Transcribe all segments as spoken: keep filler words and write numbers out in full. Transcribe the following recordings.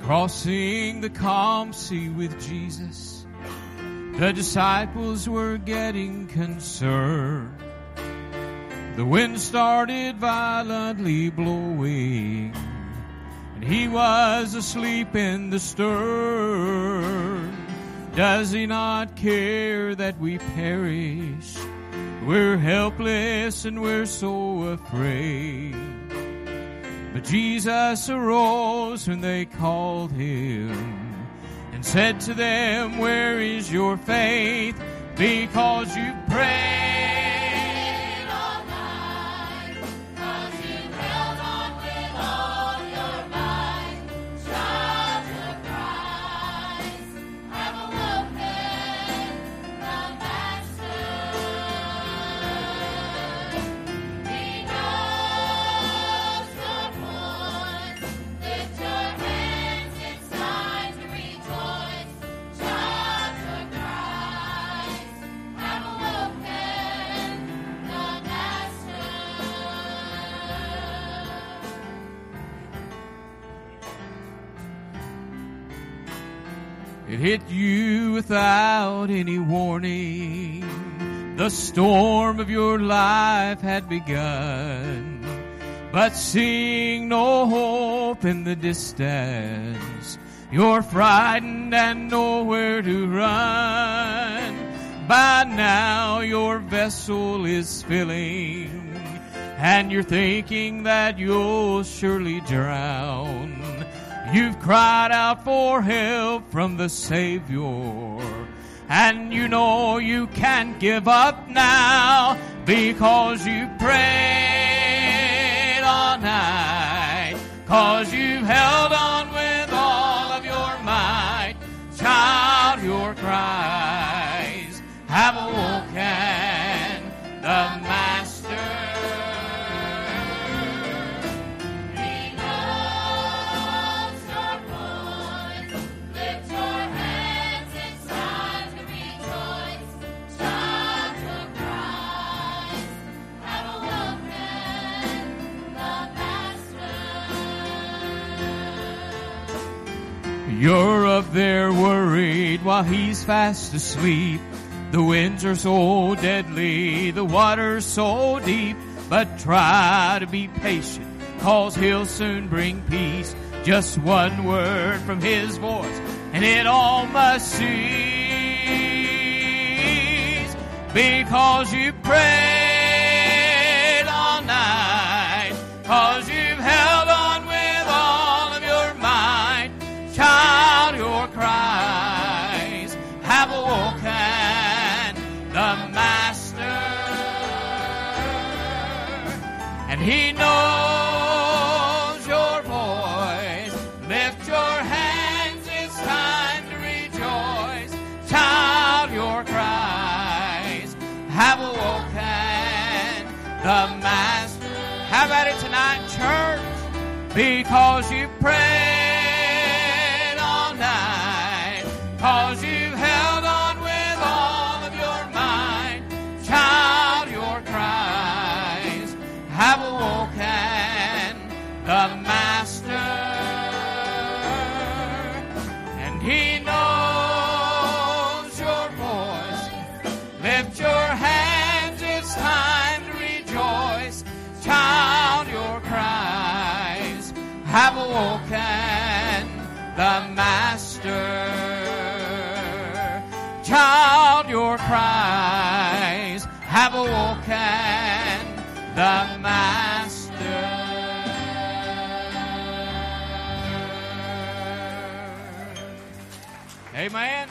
Crossing the calm sea with Jesus, the disciples were getting concerned. The wind started violently blowing, and he was asleep in the stern. Does he not care that we perish? We're helpless and we're so afraid. But Jesus arose when they called him and said to them, where is your faith? Because you prayed. It hit you without any warning. The storm of your life had begun. But seeing no hope in the distance, you're frightened and nowhere to run. By now your vessel is filling, and you're thinking that you'll surely drown. You've cried out for help from the Savior, and you know you can't give up now because you prayed all night, cause you held on with all of your might. Child, your cries have awoken the Master. You're up there worried while he's fast asleep. The winds are so deadly, the water's so deep. But try to be patient, cause he'll soon bring peace. Just one word from his voice, and it all must cease. Because you prayed all night, cause you've held on with all of your might. Child, your cries have awoken the Master, and he knows your voice. Lift your hands, it's time to rejoice. Child, your cries have awoken the Master. How about it tonight, church? Because you prayed night, cause you've held on with all of your might. Child, your cries have awoken the Master, and he knows your voice. Lift your hands, it's time to rejoice. Child, your cries have awoken the Master. Child, your cries have awoken the Master. Amen.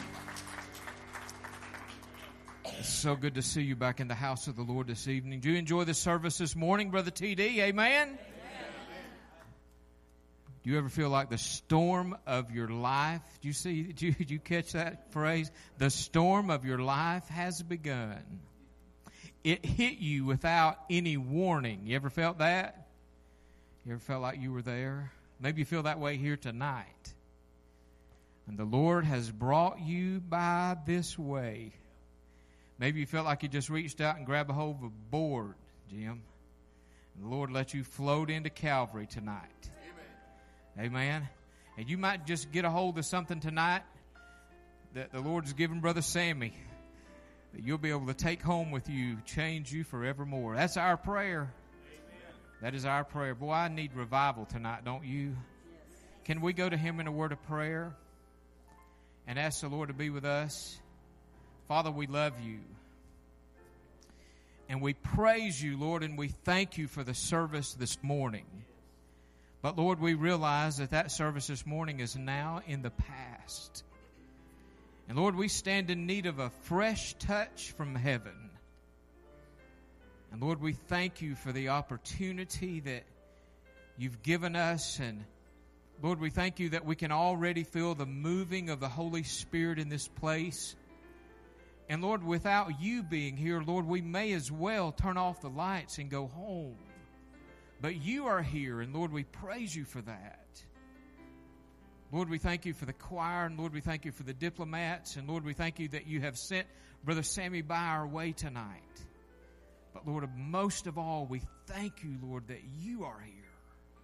It's so good to see you back in the house of the Lord this evening. Do you enjoy the service this morning, Brother T D? Amen. Do you ever feel like the storm of your life? Do you see? Do you, did you catch that phrase? The storm of your life has begun. It hit you without any warning. You ever felt that? You ever felt like you were there? Maybe you feel that way here tonight. And the Lord has brought you by this way. Maybe you felt like you just reached out and grabbed a hold of a board, Jim. And the Lord let you float into Calvary tonight. Amen. And you might just get a hold of something tonight that the Lord has given Brother Sammy, that you'll be able to take home with you, change you forevermore. That's our prayer. Amen. That is our prayer. Boy, I need revival tonight, don't you? Yes. Can we go to Him in a word of prayer and ask the Lord to be with us? Father, we love you. And we praise you, Lord, and we thank you for the service this morning. But, Lord, we realize that that service this morning is now in the past. And, Lord, we stand in need of a fresh touch from heaven. And, Lord, we thank you for the opportunity that you've given us. And, Lord, we thank you that we can already feel the moving of the Holy Spirit in this place. And, Lord, without you being here, Lord, we may as well turn off the lights and go home. But you are here, and Lord, we praise you for that. Lord, we thank you for the choir, and Lord, we thank you for the diplomats, and Lord, we thank you that you have sent Brother Sammy by our way tonight. But Lord, most of all, we thank you, Lord, that you are here.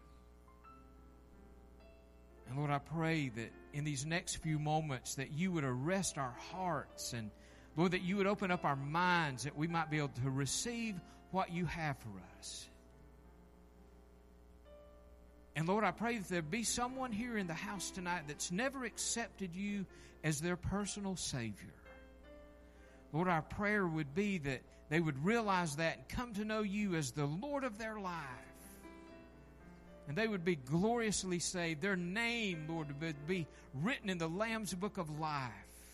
And Lord, I pray that in these next few moments that you would arrest our hearts, and Lord, that you would open up our minds that we might be able to receive what you have for us. And Lord, I pray that there be someone here in the house tonight that's never accepted you as their personal Savior. Lord, our prayer would be that they would realize that and come to know you as the Lord of their life. And they would be gloriously saved. Their name, Lord, would be written in the Lamb's Book of Life.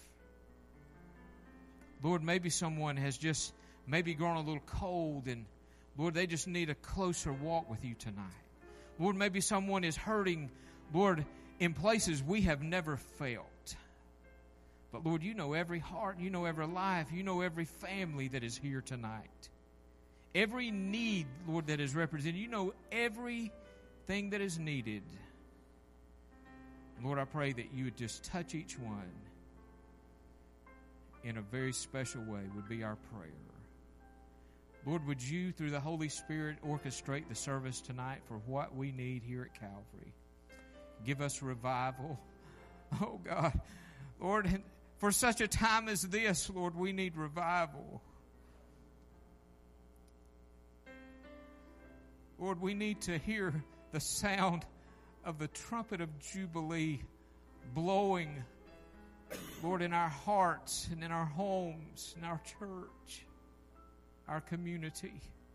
Lord, maybe someone has just maybe grown a little cold, and Lord, they just need a closer walk with you tonight. Lord, maybe someone is hurting, Lord, in places we have never felt. But Lord, you know every heart, you know every life, you know every family that is here tonight. Every need, Lord, that is represented. You know everything that is needed. Lord, I pray that you would just touch each one in a very special way would be our prayer. Lord, would you, through the Holy Spirit, orchestrate the service tonight for what we need here at Calvary? Give us revival. Oh, God. Lord, for such a time as this, Lord, we need revival. Lord, we need to hear the sound of the trumpet of Jubilee blowing, Lord, in our hearts and in our homes, in our church, our community.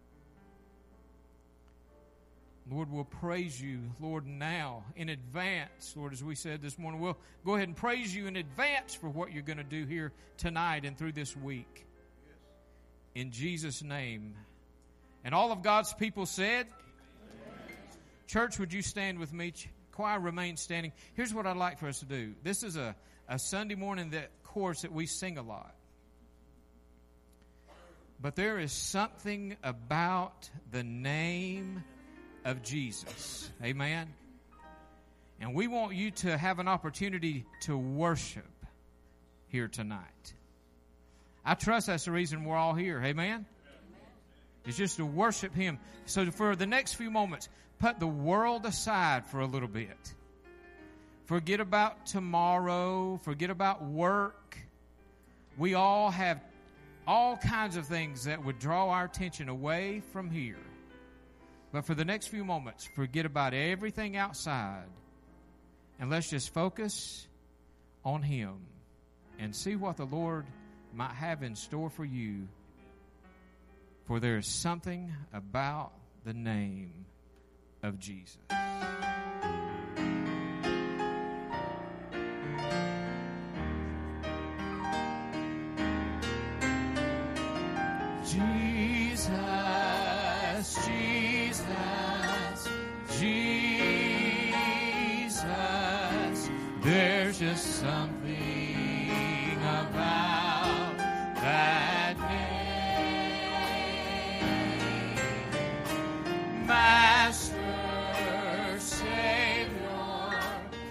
Lord, we'll praise you, Lord, now in advance. Lord, as we said this morning, we'll go ahead and praise you in advance for what you're going to do here tonight and through this week. Yes. In Jesus' name. And all of God's people said, amen. Church, would you stand with me? Choir, remain standing. Here's what I'd like for us to do. This is a, a Sunday morning that chorus that we sing a lot. But there is something about the name of Jesus. Amen. And we want you to have an opportunity to worship here tonight. I trust that's the reason we're all here. Amen. Amen. It's just to worship Him. So for the next few moments, put the world aside for a little bit. Forget about tomorrow. Forget about work. We all have all kinds of things that would draw our attention away from here. But for the next few moments, forget about everything outside. And let's just focus on Him and see what the Lord might have in store for you. For there is something about the name of Jesus. Jesus, Jesus, Jesus, there's just something about that name. Master, Savior,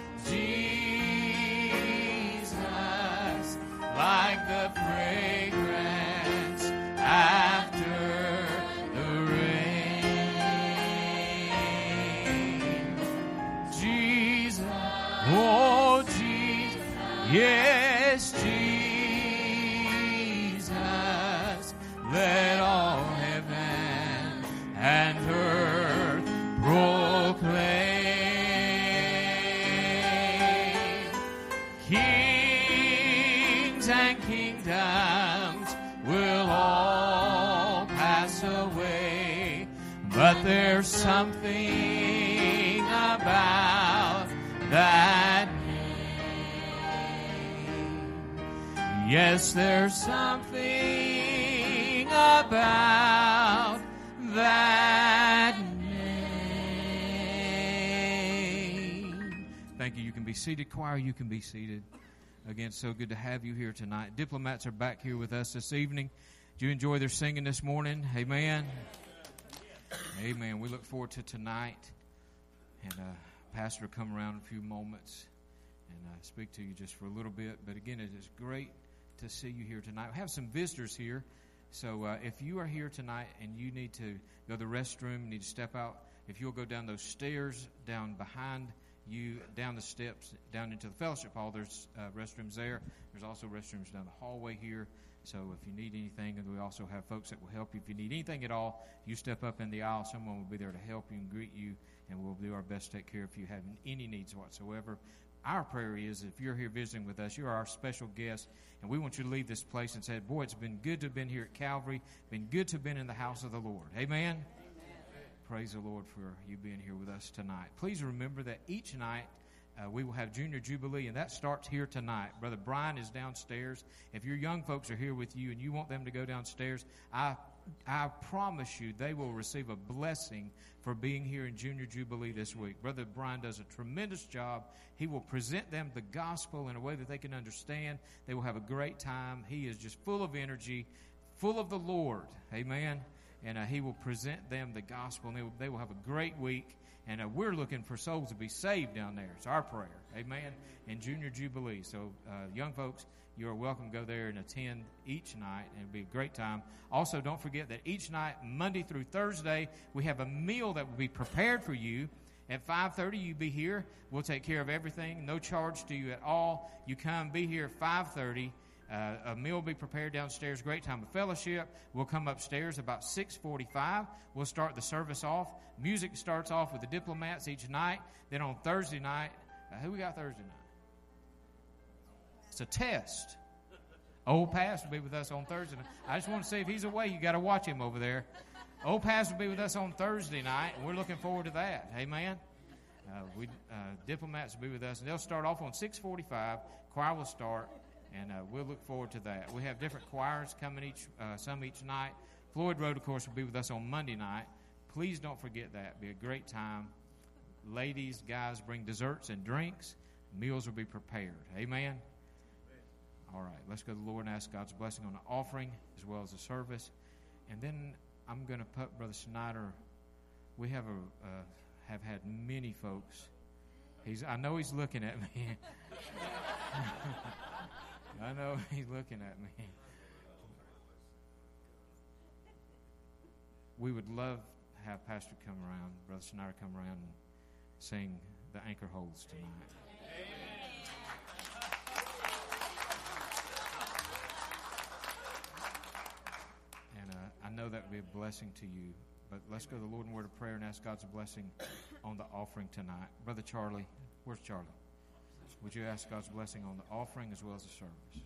Jesus, like the fragrance after the rain. Jesus, Yes, Jesus, let all heaven and earth proclaim. Kings and kingdoms will all pass away, but there's something about that name. Yes, there's something about that name. Thank you. You can be seated. Choir, you can be seated. Again, so good to have you here tonight. Diplomats are back here with us this evening. Did you enjoy their singing this morning? Amen. Amen. We look forward to tonight. And uh, Pastor will come around in a few moments and uh, speak to you just for a little bit. But again, it is great to see you here tonight. We have some visitors here. So uh, if you are here tonight and you need to go to the restroom, need to step out, if you'll go down those stairs, down behind you, down the steps, down into the fellowship hall, there's uh, restrooms there. There's also restrooms down the hallway here. So if you need anything, and we also have folks that will help you. If you need anything at all, you step up in the aisle. Someone will be there to help you and greet you, and we'll do our best to take care of you having any needs whatsoever. Our prayer is, if you're here visiting with us, you're our special guest, and we want you to leave this place and say, boy, it's been good to have been here at Calvary, been good to have been in the house of the Lord. Amen? Amen. Praise the Lord for you being here with us tonight. Please remember that each night uh, we will have Junior Jubilee, and that starts here tonight. Brother Brian is downstairs. If your young folks are here with you and you want them to go downstairs, I I promise you they will receive a blessing for being here in Junior Jubilee this week. Brother Brian does a tremendous job. He will present them the gospel in a way that they can understand. They will have a great time. He is just full of energy, full of the Lord. Amen. And uh, he will present them the gospel, and they will, they will have a great week. And uh, we're looking for souls to be saved down there. It's our prayer. Amen. In Junior Jubilee. So, uh, young folks, you are welcome to go there and attend each night, and it'll be a great time. Also, don't forget that each night, Monday through Thursday, we have a meal that will be prepared for you. At five thirty, you be here. We'll take care of everything. No charge to you at all. You come, be here at five thirty. Uh, a meal will be prepared downstairs. Great time of fellowship. We'll come upstairs about six forty-five. We'll start the service off. Music starts off with the diplomats each night. Then on Thursday night, uh, who we got Thursday night? It's a test. Old Pastor will be with us on Thursday night. I just want to see if he's away. You got to watch him over there. Old Pastor will be with us on Thursday night, and we're looking forward to that. Amen. Uh, we uh, diplomats will be with us, and they'll start off on six forty-five. Choir will start. And uh, we'll look forward to that. We have different choirs coming each, uh, some each night. Floyd Road, of course, will be with us on Monday night. Please don't forget that. It'll be a great time. Ladies, guys, bring desserts and drinks. Meals will be prepared. Amen? All right, let's go to the Lord and ask God's blessing on the offering as well as the service. And then I'm going to put Brother Snyder. We have a uh, have had many folks. He's I know he's looking at me. I know he's looking at me. We would love to have Pastor come around, Brother Snyder come around and sing the Anchor Holds tonight. And uh, I know that would be a blessing to you. But let's go to the Lord in word of prayer and ask God's blessing on the offering tonight. Brother Charlie, where's Charlie? Would you ask God's blessing on the offering as well as the service?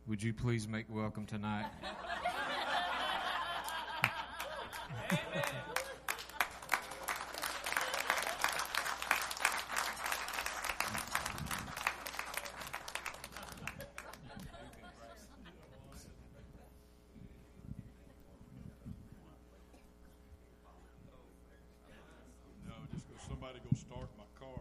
would you please make welcome tonight? Somebody go start my car.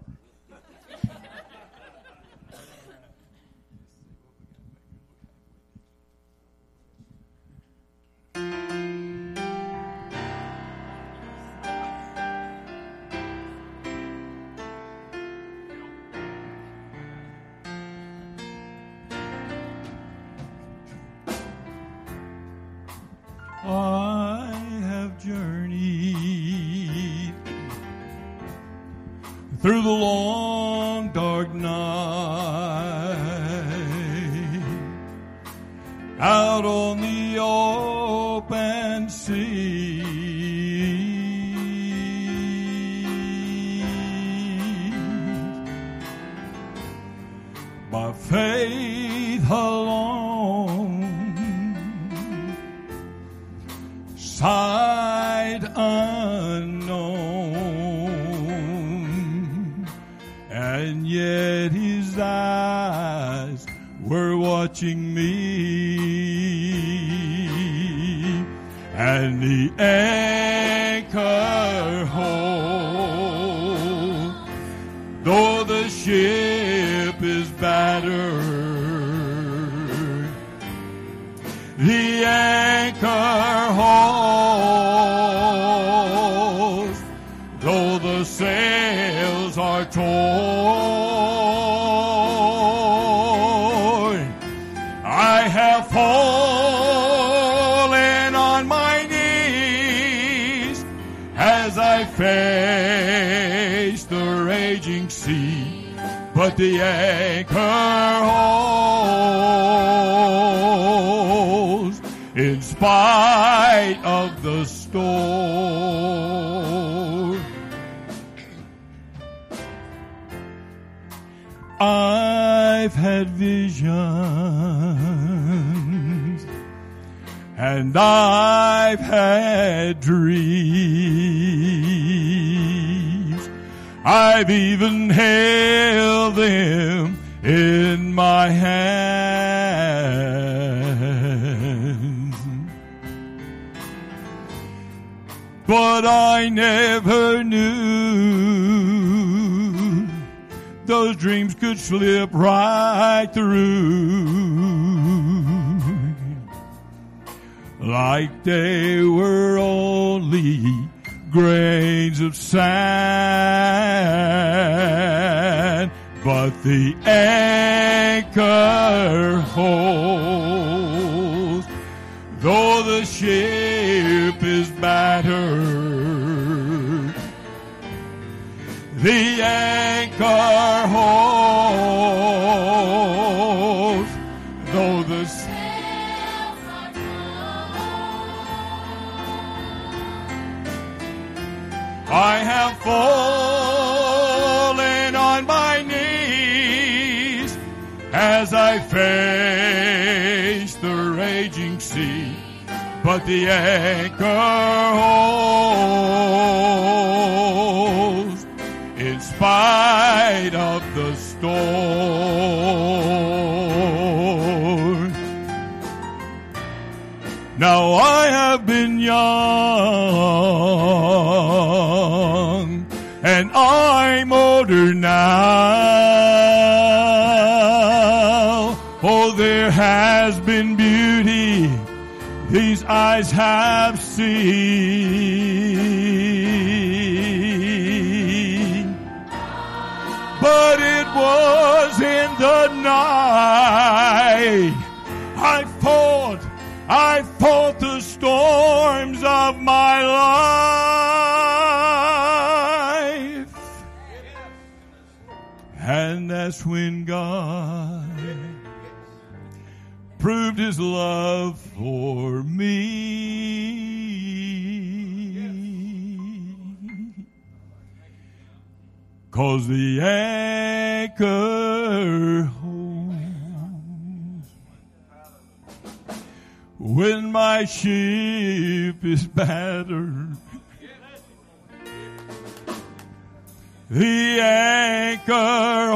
I have journeyed through the long dark night, out on the open sea, by faith alone, sight unknown, and yet his eyes were watching me, and the anchor hold, though the ship is battered, the anchor holds, though the sails are torn. I have fallen on my knees as I face the raging sea, but the anchor holds in spite of the storm. I've had visions, and I've had dreams. I've even held them in my hands, but I never knew those dreams could slip right through, like they were only grains of sand. But the anchor holds, though the ship is battered. The anchor holds, though the sails are torn. I have fallen on my knees as I face the raging sea, but the anchor holds in spite of the storm. Now I have been young, and I'm older now. Oh, there has been beauty these eyes have seen, but it was in the night I fought, I fought the storms of my life, and that's when God proved his love for me. 'Cause the anchor holds when my ship is battered. The anchor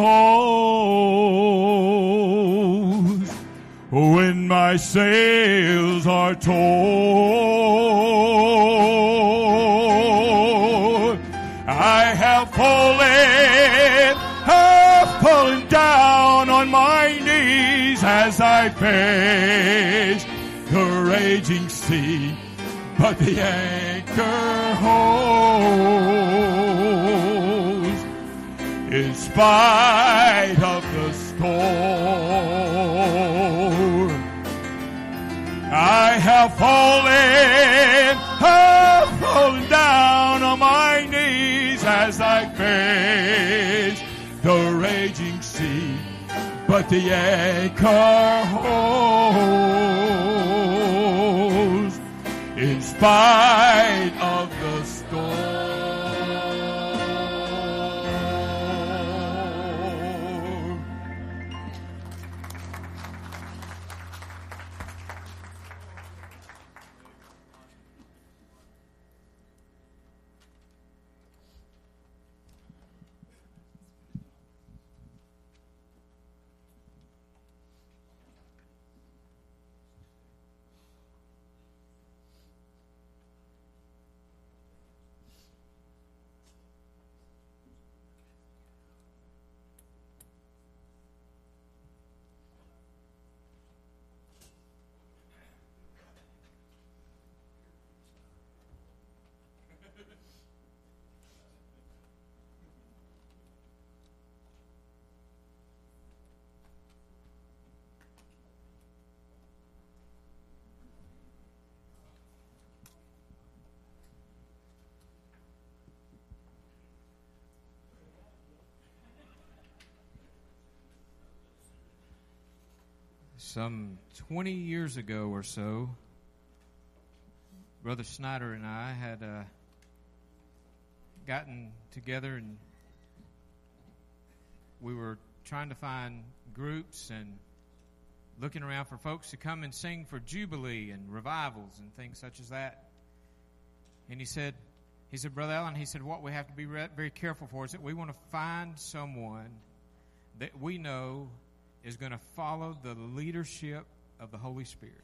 holds when my sails are torn. I have fallen, have fallen down on my knees as I face the raging sea, but the anchor holds in spite of the storm. I have fallen, have fallen down on my knees as I face the raging sea, but the anchor holds in spite of the storm. Some twenty years ago or so, Brother Snyder and I had uh, gotten together, and we were trying to find groups and looking around for folks to come and sing for Jubilee and revivals and things such as that. And he said, he said, Brother Allen, he said, what we have to be re- very careful for is that we want to find someone that we know is going to follow the leadership of the Holy Spirit.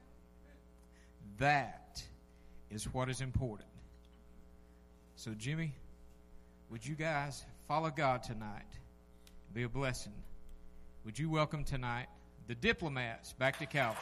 That is what is important. So, Jimmy, would you guys follow God tonight? Be a blessing. Would you welcome tonight the Diplomats back to Calvary?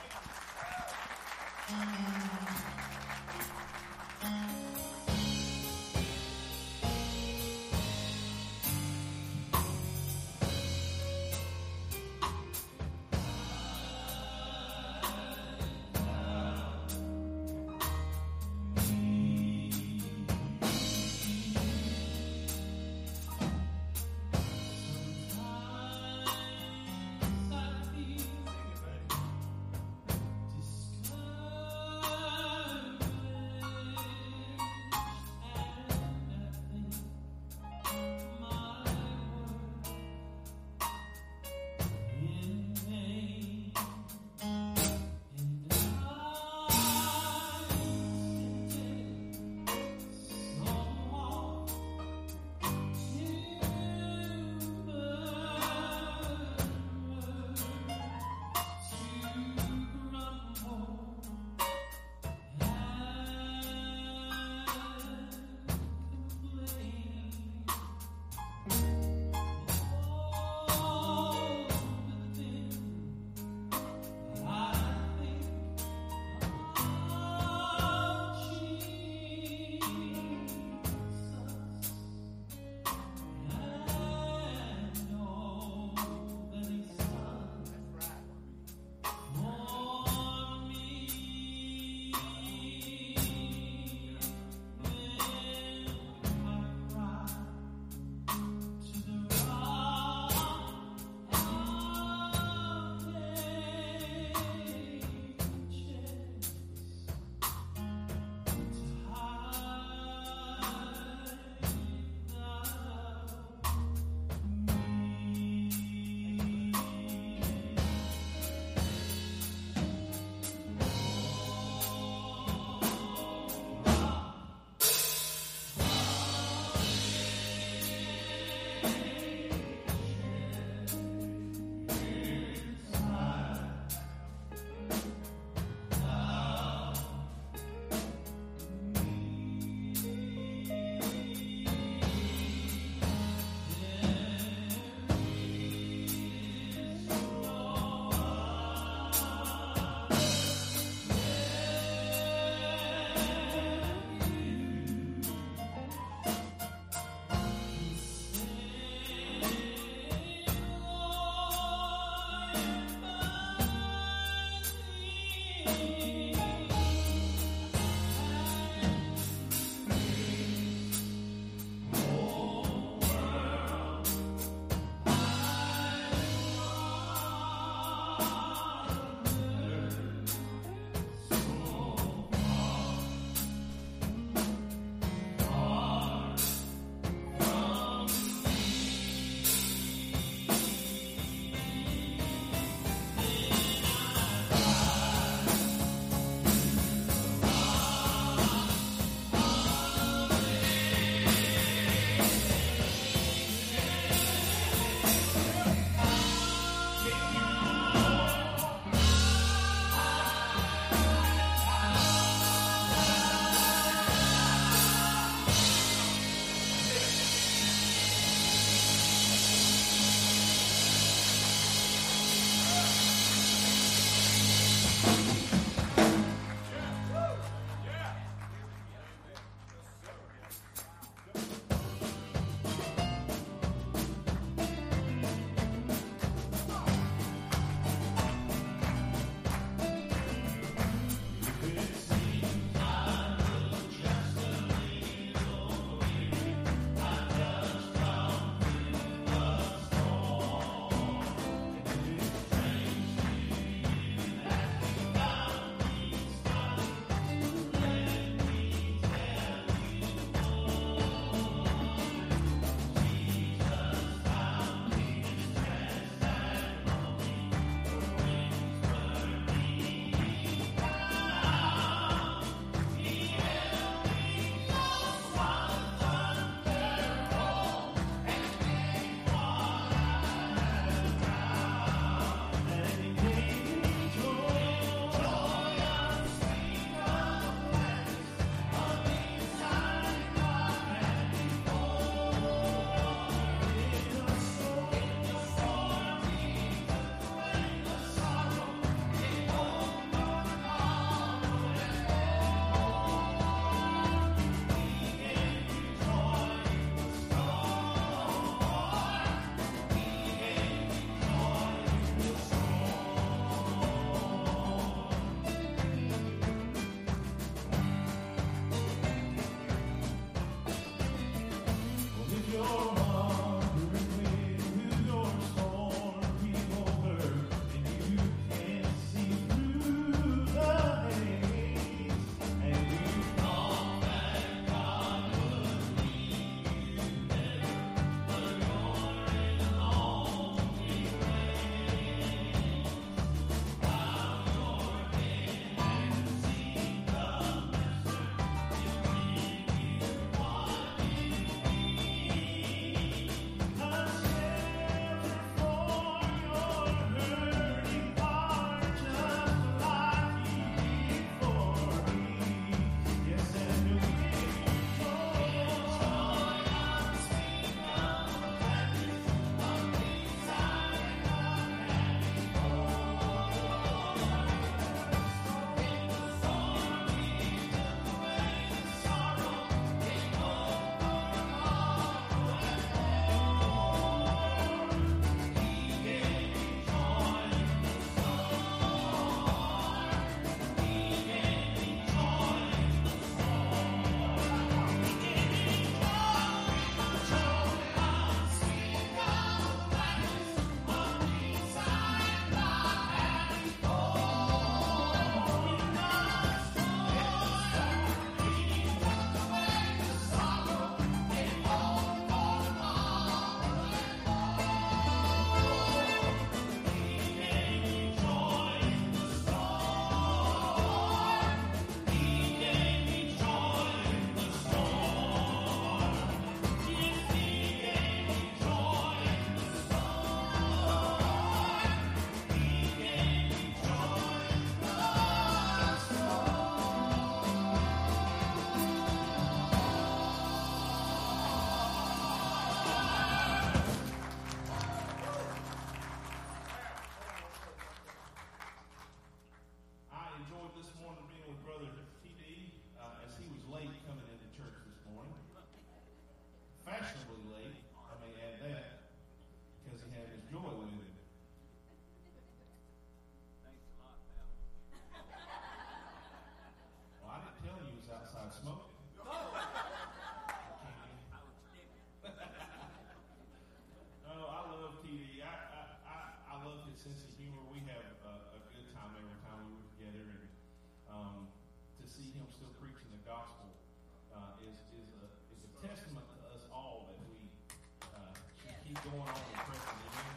gospel uh, is is a is a testament to us all that we uh, should keep going on and pressing. Amen.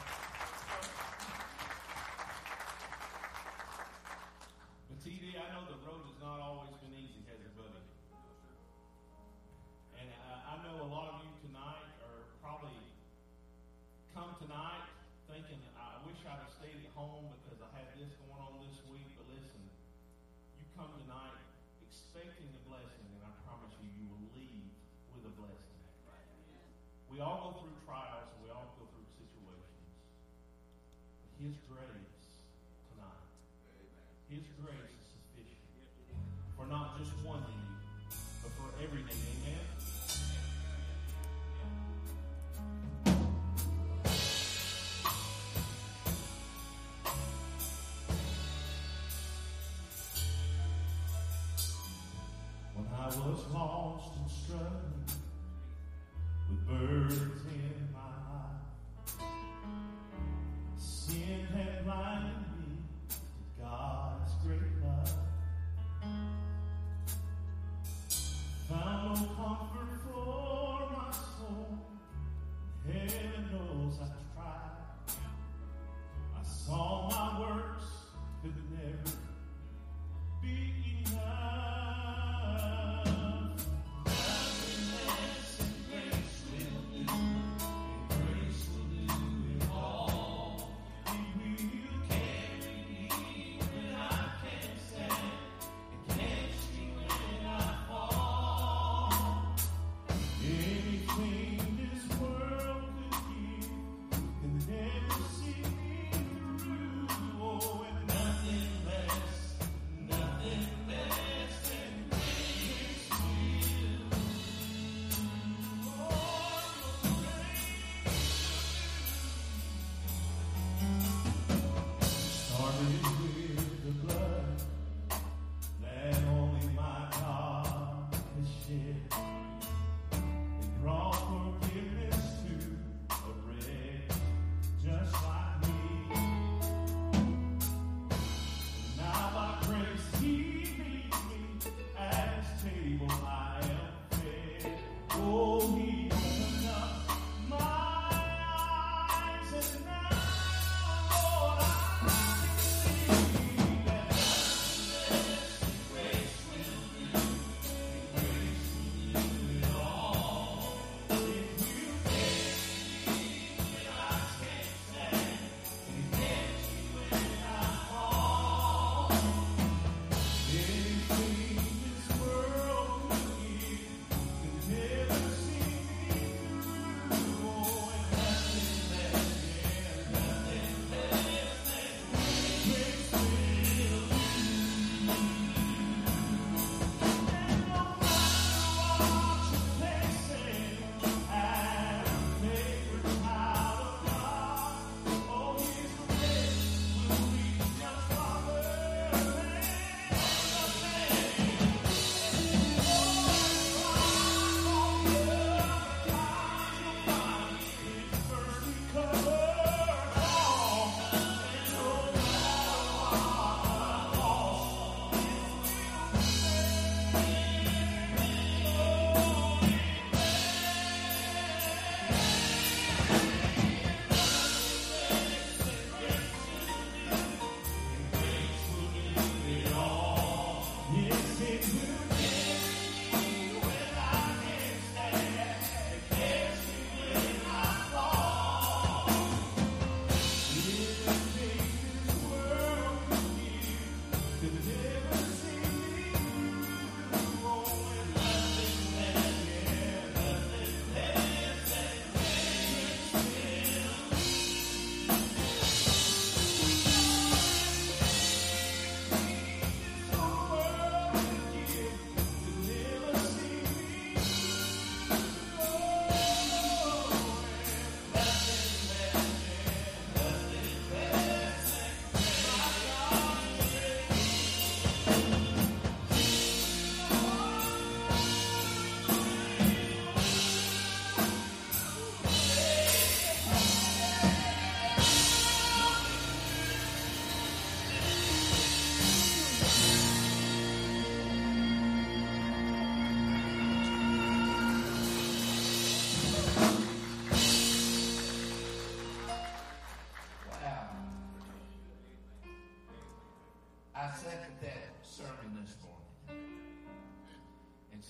But T D, I know the road has not always been easy, has it, buddy? And I, I know a lot of you tonight are probably come tonight thinking, I wish I'd have stayed at home because I had this going on this week. But listen, you come tonight expecting a blessing, and I promise you, you will leave with a blessing. We all go through trials, and we all go through situations. But His grace tonight, His grace is sufficient for not just one need, but for every need. Amen? I was lost and struggling with burdens in my life. Sin had blinded me to God's great love. Found no comfort for my soul. Heaven knows I tried. I saw my works could never be enough. Grace will do.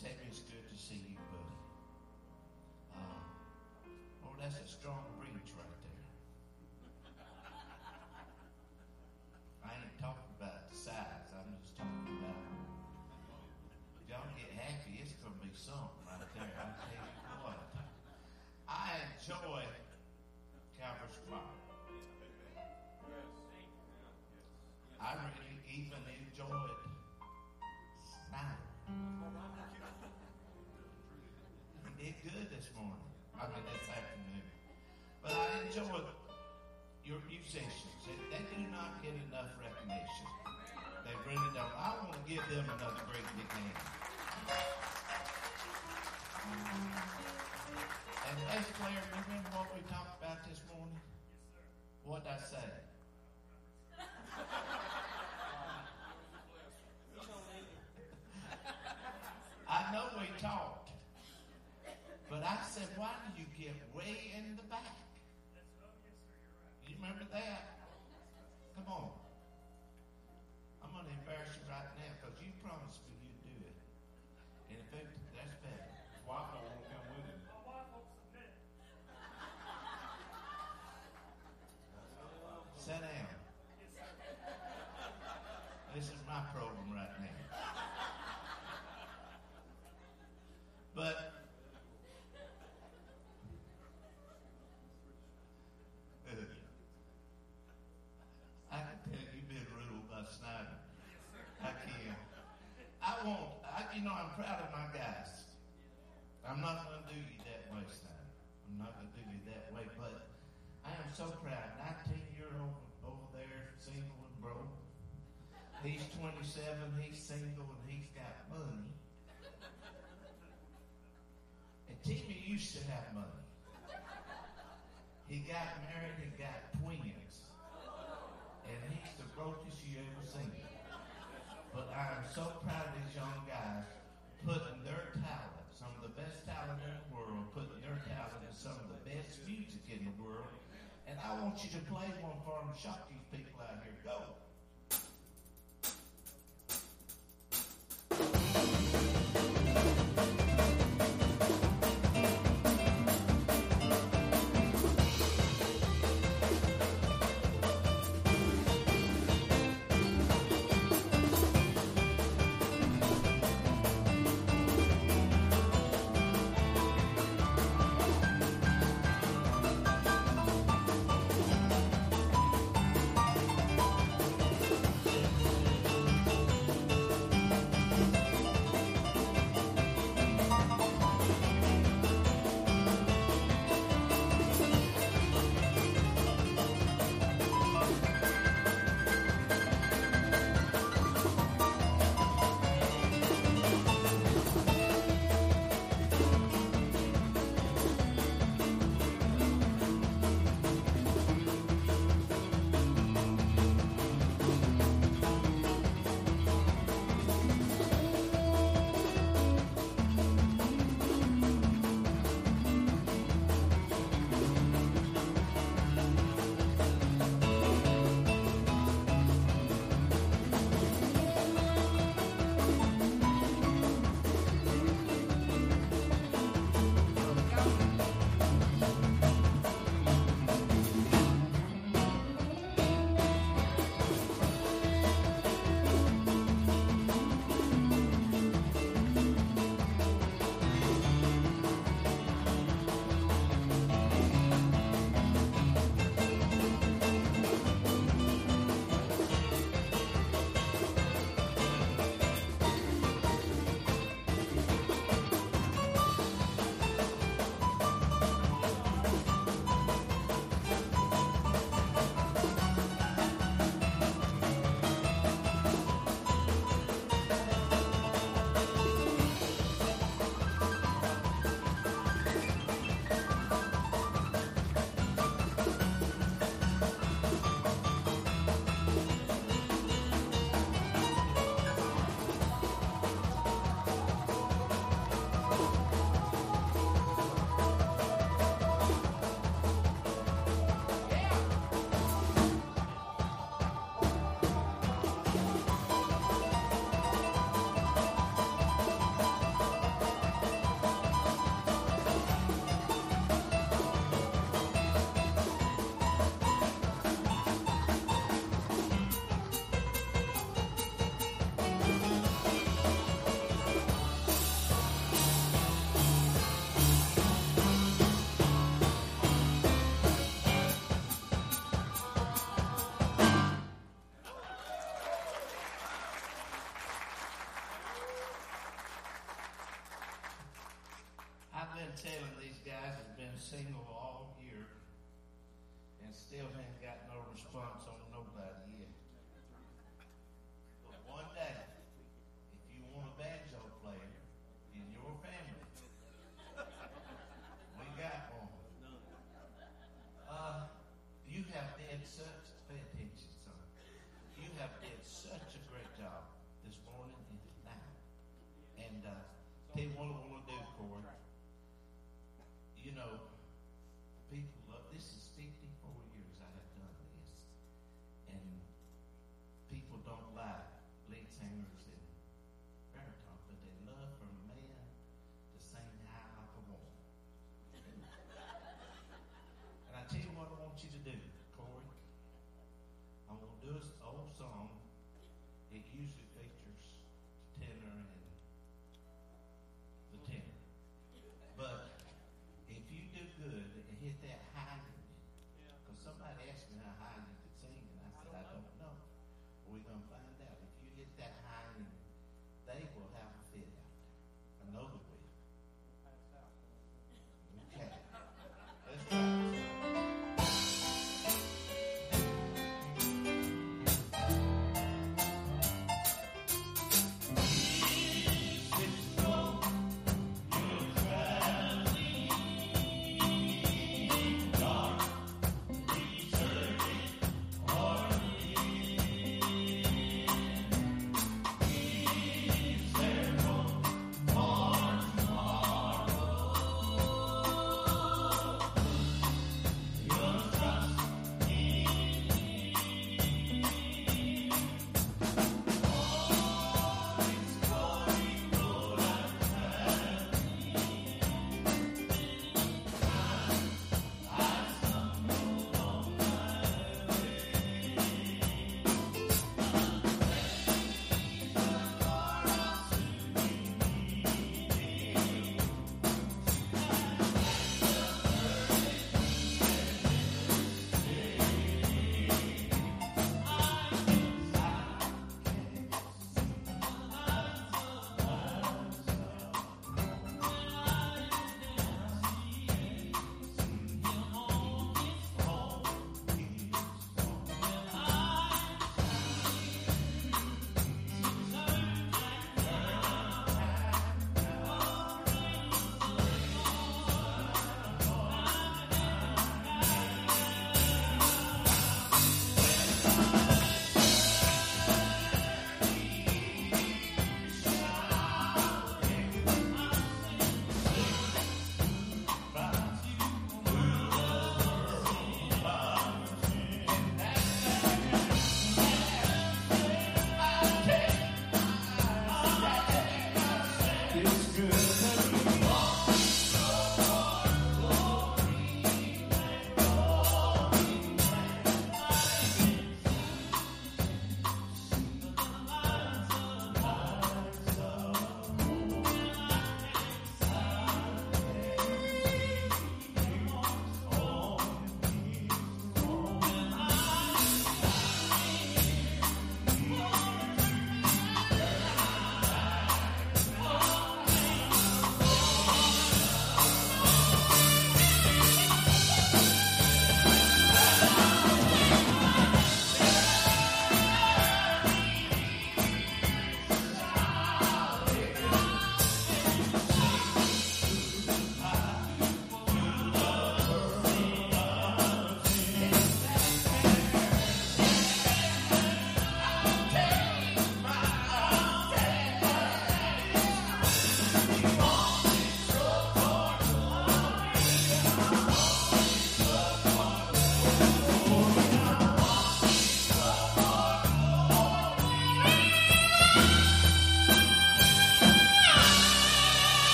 Sammy, it's good to see you, buddy. Uh, oh, that's a strong breach right there. I ain't talking about the size. I'm just talking about, if y'all get happy, it's going to be something right there. I'll tell you what. I enjoy Calvary's Choir. I really even enjoyed Snyder. He did good this morning. I mean, this afternoon. But I enjoyed your musicians. They, they do not get enough recognition. They really don't. I want to give them another great big hand. And bass player, you remember what we talked about this morning? What did I say? I know we talked, but I said, why do you get way in the back? You remember that? Come on. I'm going to embarrass you right now because you promised me you'd do it. And in fact, that's better. His wife don't want to come with him. Sit down. This is my program right now. But I can tell you've been ruled by Snyder. I can. I won't. I, you know, I'm proud of my guys. I'm not going to do you that way, Snyder. I'm not going to do you that way, but I am so proud. nineteen-year-old over there, single and broke. He's twenty-seven. He's single and he's got money. And Timmy used to have money. He got married and got twins. And he's the brokest you ever seen. But I am so proud of these young guys putting their talent, some of the best talent in the world, putting their talent in some of the best music in the world. And I want you to play one for them, shock these people out here. Go. still ain't got no response on nobody yet. But one day, if you want a banjo player in your family, we got one. Uh, you have done such, pay attention, son. You have done such a great job this morning and now. And uh, tell you what I want to do, Corey. You know, people love, this is fifty-four years I have done this. And people don't like lead singers and baritone, but they love for a man to sing high like a woman. And I tell you what I want you to do, Corey. I'm going to do an old song. It usually features tenor and the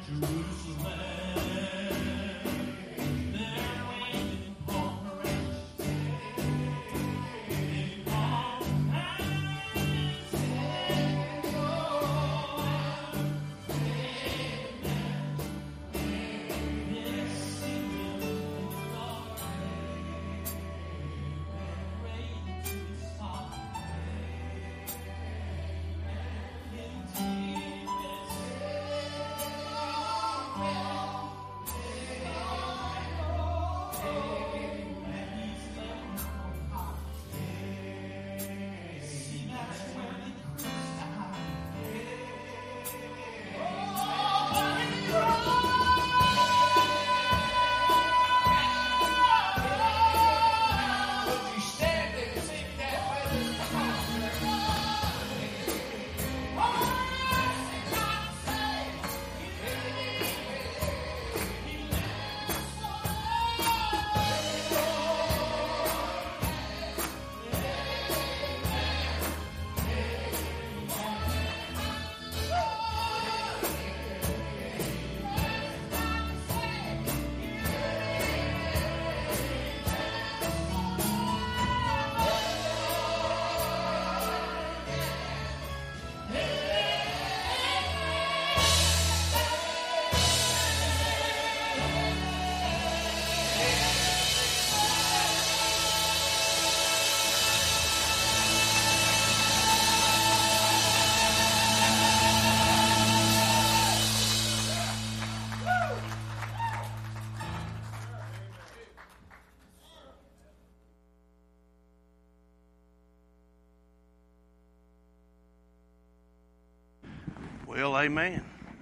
Well, amen.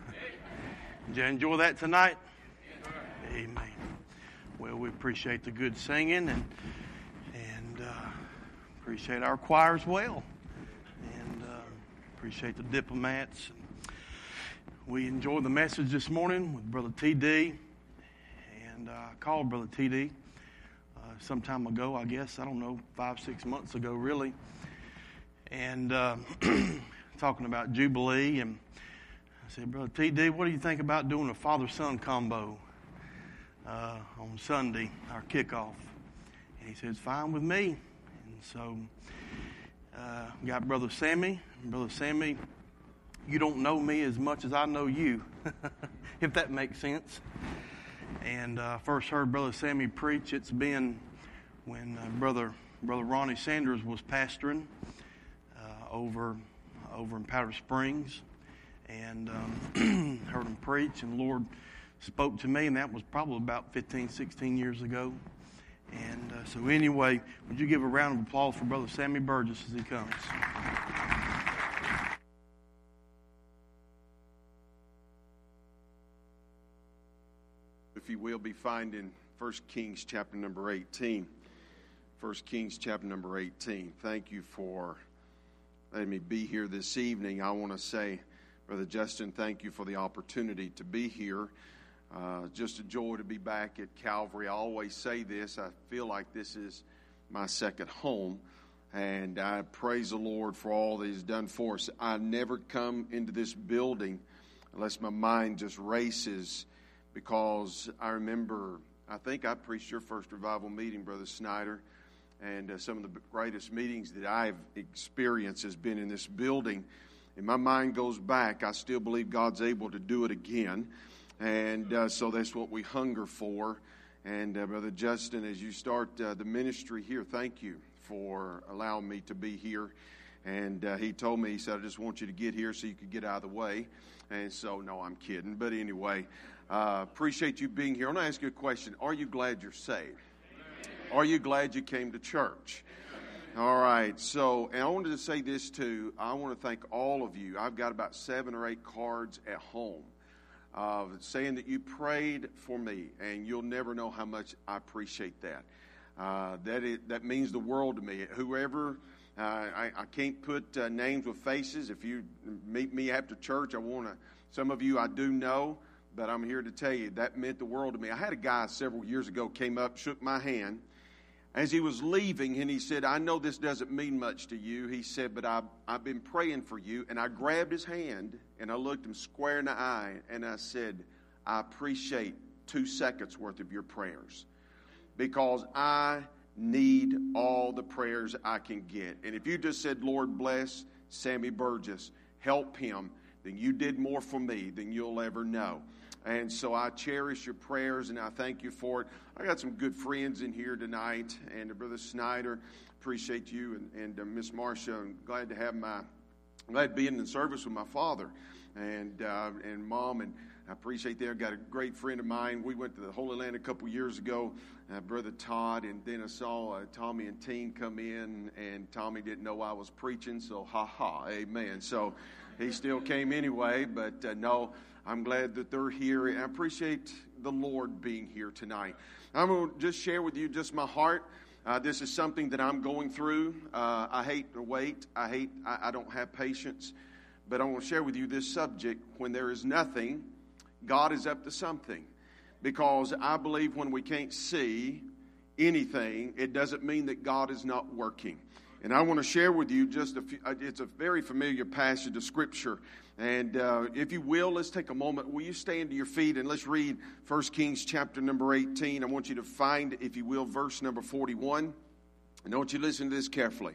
Did you enjoy that tonight? Amen. Well, we appreciate the good singing and and uh, appreciate our choir as well, and uh, appreciate the diplomats. We enjoyed the message this morning with Brother T D, and uh, I called Brother T D uh, some time ago, I guess, I don't know, five, six months ago, really, and uh, talking about Jubilee, and I said, Brother T D, what do you think about doing a father-son combo uh, on Sunday, our kickoff? And he said, it's fine with me. And so uh, got Brother Sammy. Brother Sammy, you don't know me as much as I know you, if that makes sense. And I uh, first heard Brother Sammy preach. It's been when uh, Brother Brother Ronnie Sanders was pastoring uh, over over in Powder Springs, and um, heard him preach, and the Lord spoke to me, and that was probably about fifteen, sixteen years ago. And uh, so anyway, would you give a round of applause for Brother Sammy Burgess as he comes? If you will, be finding First Kings chapter number eighteen. First Kings chapter number eighteen. Thank you for letting me be here this evening. I want to say, Brother Justin, thank you for the opportunity to be here. Uh, just a joy to be back at Calvary. I always say this. I feel like this is my second home, and I praise the Lord for all that He's done for us. I never come into this building unless my mind just races, because I remember, I think I preached your first revival meeting, Brother Snyder, and uh, some of the greatest meetings that I've experienced has been in this building. And my mind goes back. I still believe God's able to do it again. And uh, so that's what we hunger for. And uh, Brother Justin, as you start uh, the ministry here, thank you for allowing me to be here. And uh, he told me, he said, I just want you to get here so you could get out of the way. And so, no, I'm kidding. But anyway, uh, appreciate you being here. I want to ask you a question. Are you glad you're saved? Are you glad you came to church? All right. So, and I wanted to say this too. I want to thank all of you. I've got about seven or eight cards at home uh, saying that you prayed for me, and you'll never know how much I appreciate that. Uh, that is, that means the world to me. Whoever, uh, I, I can't put uh, names with faces. If you meet me after church, I want to. Some of you I do know, but I'm here to tell you that meant the world to me. I had a guy several years ago came up, shook my hand as he was leaving, and he said, I know this doesn't mean much to you. He said, but I've, I've been praying for you. And I grabbed his hand, and I looked him square in the eye, and I said, I appreciate two seconds worth of your prayers, because I need all the prayers I can get. And if you just said, Lord, bless Sammy Burgess, help him, then you did more for me than you'll ever know. And so I cherish your prayers, and I thank you for it. I got some good friends in here tonight, and uh, Brother Snyder, appreciate you, and, and uh, Miss Marcia. I'm glad to have my, glad to be in the service with my father and uh, and mom, and I appreciate that. I've got a great friend of mine. We went to the Holy Land a couple years ago, uh, Brother Todd, and then I saw uh, Tommy and Teen come in, and Tommy didn't know I was preaching, so ha-ha, amen. So he still came anyway, but uh, no, I'm glad that they're here, and I appreciate the Lord being here tonight. I'm going to just share with you just my heart. Uh, this is something that I'm going through. Uh, I hate to wait. I hate, I, I don't have patience. But I want to share with you this subject. When there is nothing, God is up to something. Because I believe when we can't see anything, it doesn't mean that God is not working. And I want to share with you just a few, it's a very familiar passage of Scripture. And uh, if you will, let's take a moment. Will you stand to your feet and let's read First Kings chapter number eighteen. I want you to find, if you will, verse number forty-one. And I want you to listen to this carefully.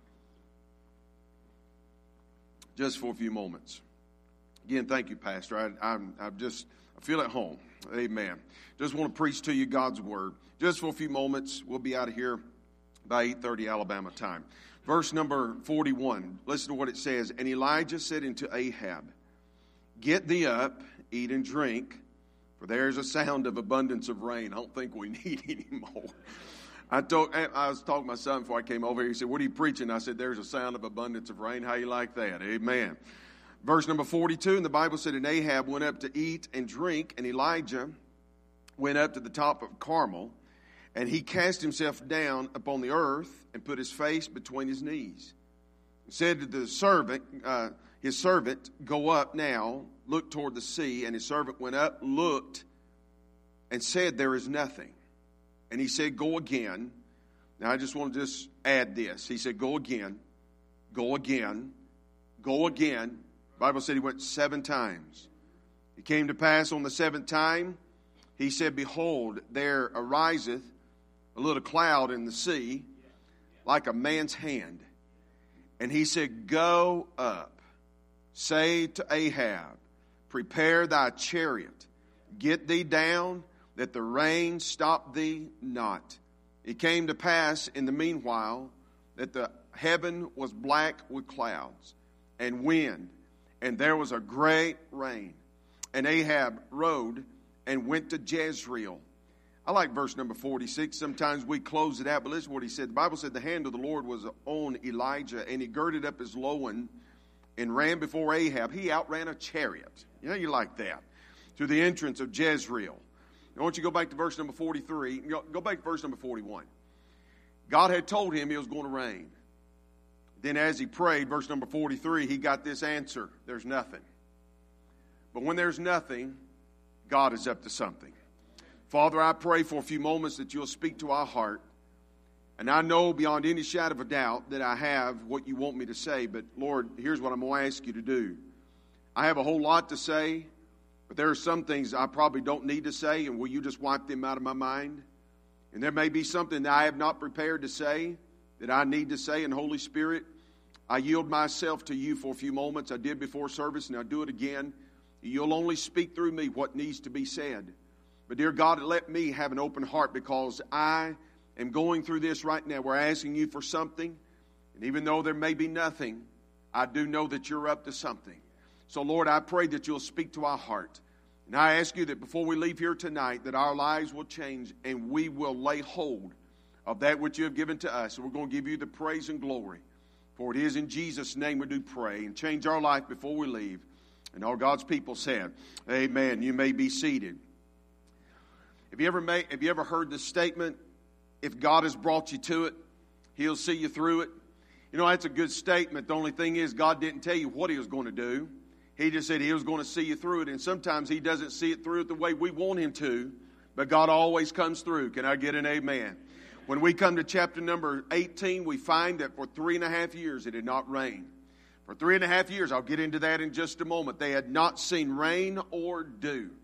Just for a few moments. Again, thank you, Pastor. I, I'm, I'm just, I feel at home. Amen. Just want to preach to you God's word. Just for a few moments. We'll be out of here by eight thirty Alabama time. Verse number forty-one. Listen to what it says. And Elijah said unto Ahab, Get thee up, eat and drink, for there is a sound of abundance of rain. I don't think we need any more. I told, I was talking to my son before I came over here. He said, what are you preaching? I said, there's a sound of abundance of rain. How you like that? Amen. Verse number forty-two, and the Bible said, And Ahab went up to eat and drink, and Elijah went up to the top of Carmel, and he cast himself down upon the earth and put his face between his knees. He said to the servant, uh, his servant, Go up now, look toward the sea. And his servant went up, looked, and said, There is nothing. And he said, Go again. Now I just want to just add this. He said, Go again, go again, go again. The Bible said he went seven times. It came to pass on the seventh time, he said, Behold, there ariseth a little cloud in the sea, like a man's hand. And he said, Go up, say to Ahab, Prepare thy chariot, get thee down, that the rain stop thee not. It came to pass in the meanwhile that the heaven was black with clouds and wind, and there was a great rain. And Ahab rode and went to Jezreel. I like verse number forty-six. Sometimes we close it out, but listen to what he said. The Bible said the hand of the Lord was on Elijah, and he girded up his loin and ran before Ahab. He outran a chariot. You know, you like that. To the entrance of Jezreel. I want you to go back to verse number forty-three. Go back to verse number forty-one. God had told him it was going to rain. Then as he prayed, verse number forty-three, he got this answer. There's nothing. But when there's nothing, God is up to something. Father, I pray for a few moments that you'll speak to our heart. And I know beyond any shadow of a doubt that I have what you want me to say. But Lord, here's what I'm going to ask you to do. I have a whole lot to say. But there are some things I probably don't need to say, and will you just wipe them out of my mind? And there may be something that I have not prepared to say that I need to say, and Holy Spirit, I yield myself to you for a few moments. I did before service, and I'll do it again. You'll only speak through me what needs to be said. But dear God, let me have an open heart, because I am going through this right now. We're asking you for something, and even though there may be nothing, I do know that you're up to something. So, Lord, I pray that you'll speak to our heart. And I ask you that before we leave here tonight, that our lives will change and we will lay hold of that which you have given to us. So we're going to give you the praise and glory. For it is in Jesus' name we do pray, and change our life before we leave. And all God's people said, amen. You may be seated. Have you ever made, have you ever heard this statement? If God has brought you to it, he'll see you through it. You know, that's a good statement. The only thing is, God didn't tell you what he was going to do. He just said he was going to see you through it. And sometimes he doesn't see it through it the way we want him to. But God always comes through. Can I get an amen? When we come to chapter number eighteen, we find that for three and a half years it did not rain. For three and a half years, I'll get into that in just a moment, they had not seen rain or dew.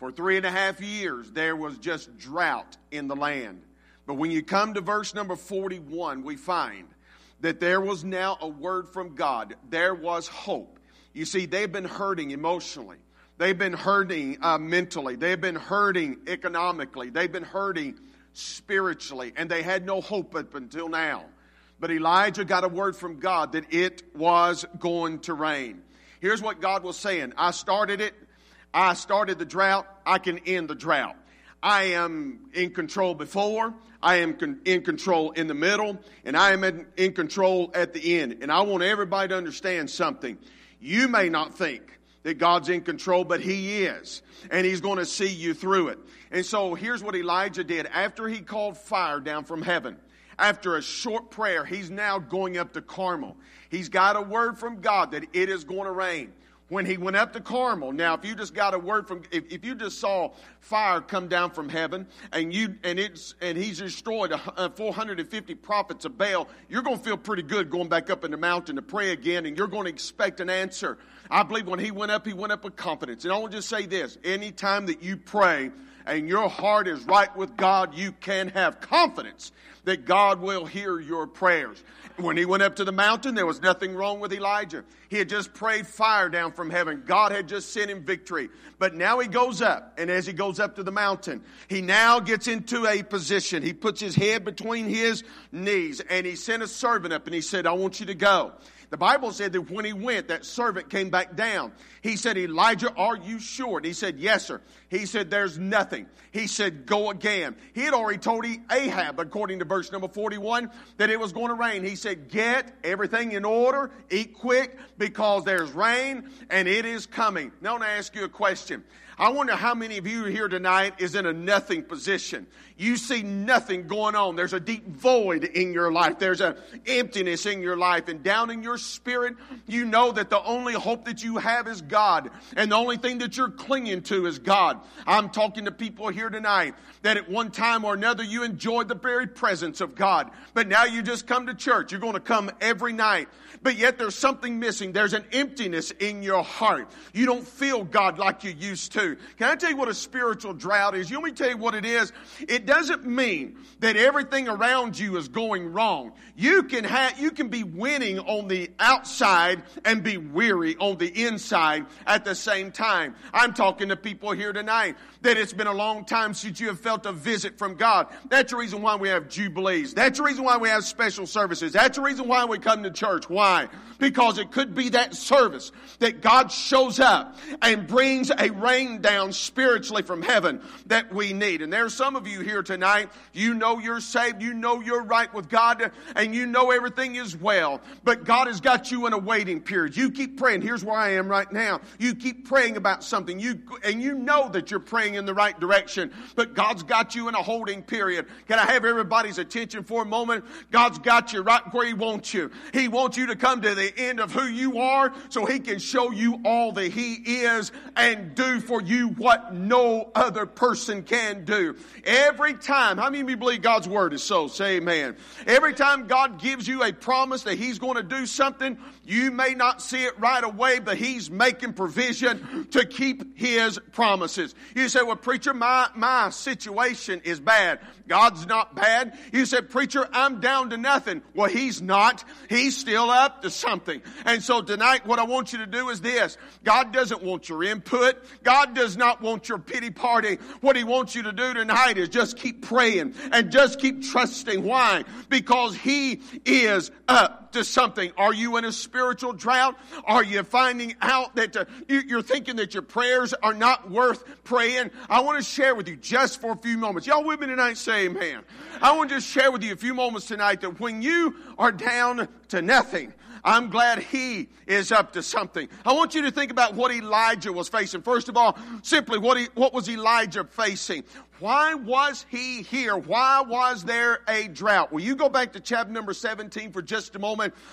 For three and a half years, there was just drought in the land. But when you come to verse number forty-one, we find that there was now a word from God. There was hope. You see, they've been hurting emotionally. They've been hurting uh, mentally. They've been hurting economically. They've been hurting spiritually. And they had no hope up until now. But Elijah got a word from God that it was going to rain. Here's what God was saying. I started it. I started the drought. I can end the drought. I am in control before. I am con- in control in the middle. And I am in, in control at the end. And I want everybody to understand something. You may not think that God's in control, but He is. And He's going to see you through it. And so here's what Elijah did. After he called fire down from heaven, after a short prayer, he's now going up to Carmel. He's got a word from God that it is going to rain. When he went up to Carmel, now if you just got a word from, if, if you just saw fire come down from heaven and you and it's and he's destroyed uh, four hundred fifty prophets of Baal, you're going to feel pretty good going back up in the mountain to pray again, and you're going to expect an answer. I believe when he went up, he went up with confidence. And I want to just say this: anytime that you pray and your heart is right with God, you can have confidence that God will hear your prayers. When he went up to the mountain, there was nothing wrong with Elijah. He had just prayed fire down from heaven. God had just sent him victory. But now he goes up, and as he goes up to the mountain, he now gets into a position. He puts his head between his knees, and he sent a servant up, and he said, I want you to go. The Bible said that when he went, that servant came back down. He said, Elijah, are you sure? And he said, yes, sir. He said, there's nothing. He said, go again. He had already told Ahab, according to verse number forty-one, that it was going to rain. He said, get everything in order, eat quick, because there's rain and it is coming. Now I want to ask you a question. I wonder how many of you here tonight is in a nothing position. You see nothing going on. There's a deep void in your life. There's an emptiness in your life. And down in your spirit, you know that the only hope that you have is God. And the only thing that you're clinging to is God. I'm talking to people here tonight that at one time or another you enjoyed the very presence of God. But now you just come to church. You're going to come every night. But yet there's something missing. There's an emptiness in your heart. You don't feel God like you used to. Can I tell you what a spiritual drought is? You want me to tell you what it is? It doesn't mean that everything around you is going wrong. You can have, you can be winning on the outside and be weary on the inside at the same time. I'm talking to people here tonight that it's been a long time since you have felt a visit from God. That's the reason why we have jubilees. That's the reason why we have special services. That's the reason why we come to church. Why? Because it could be that service that God shows up and brings a rain down spiritually from heaven that we need. And there's some of you here tonight, you know you're saved, you know you're right with God, and you know everything is well. But God has got you in a waiting period. You keep praying. Here's where I am right now. You keep praying about something, you and you know that you're praying in the right direction, but God's got you in a holding period. Can I have everybody's attention for a moment? God's got you right where He wants you. He wants you to come to the end of who you are so He can show you all that He is and do for you what no other person can do. Every time, how many of you believe God's word is so? Say amen. Every time God gives you a promise that He's going to do something, you may not see it right away, but He's making provision to keep His promises. You say, well, preacher, my, my situation is bad. God's not bad. You said, preacher, I'm down to nothing. Well, He's not. He's still up to something. And so tonight, what I want you to do is this. God doesn't want your input. God does not want your pity party. What He wants you to do tonight is just keep praying and just keep trusting. Why? Because He is up to something. Are you in a spiritual drought? Are you finding out that uh, you, you're thinking that your prayers are not worth praying? I want to share with you just for a few moments. Y'all with me tonight? Say amen. I want to just share with you a few moments tonight that when you are down to nothing, I'm glad He is up to something. I want you to think about what Elijah was facing. First of all, simply what he, what was Elijah facing? Why was he here? Why was there a drought? Will you go back to chapter number seventeen for just a moment?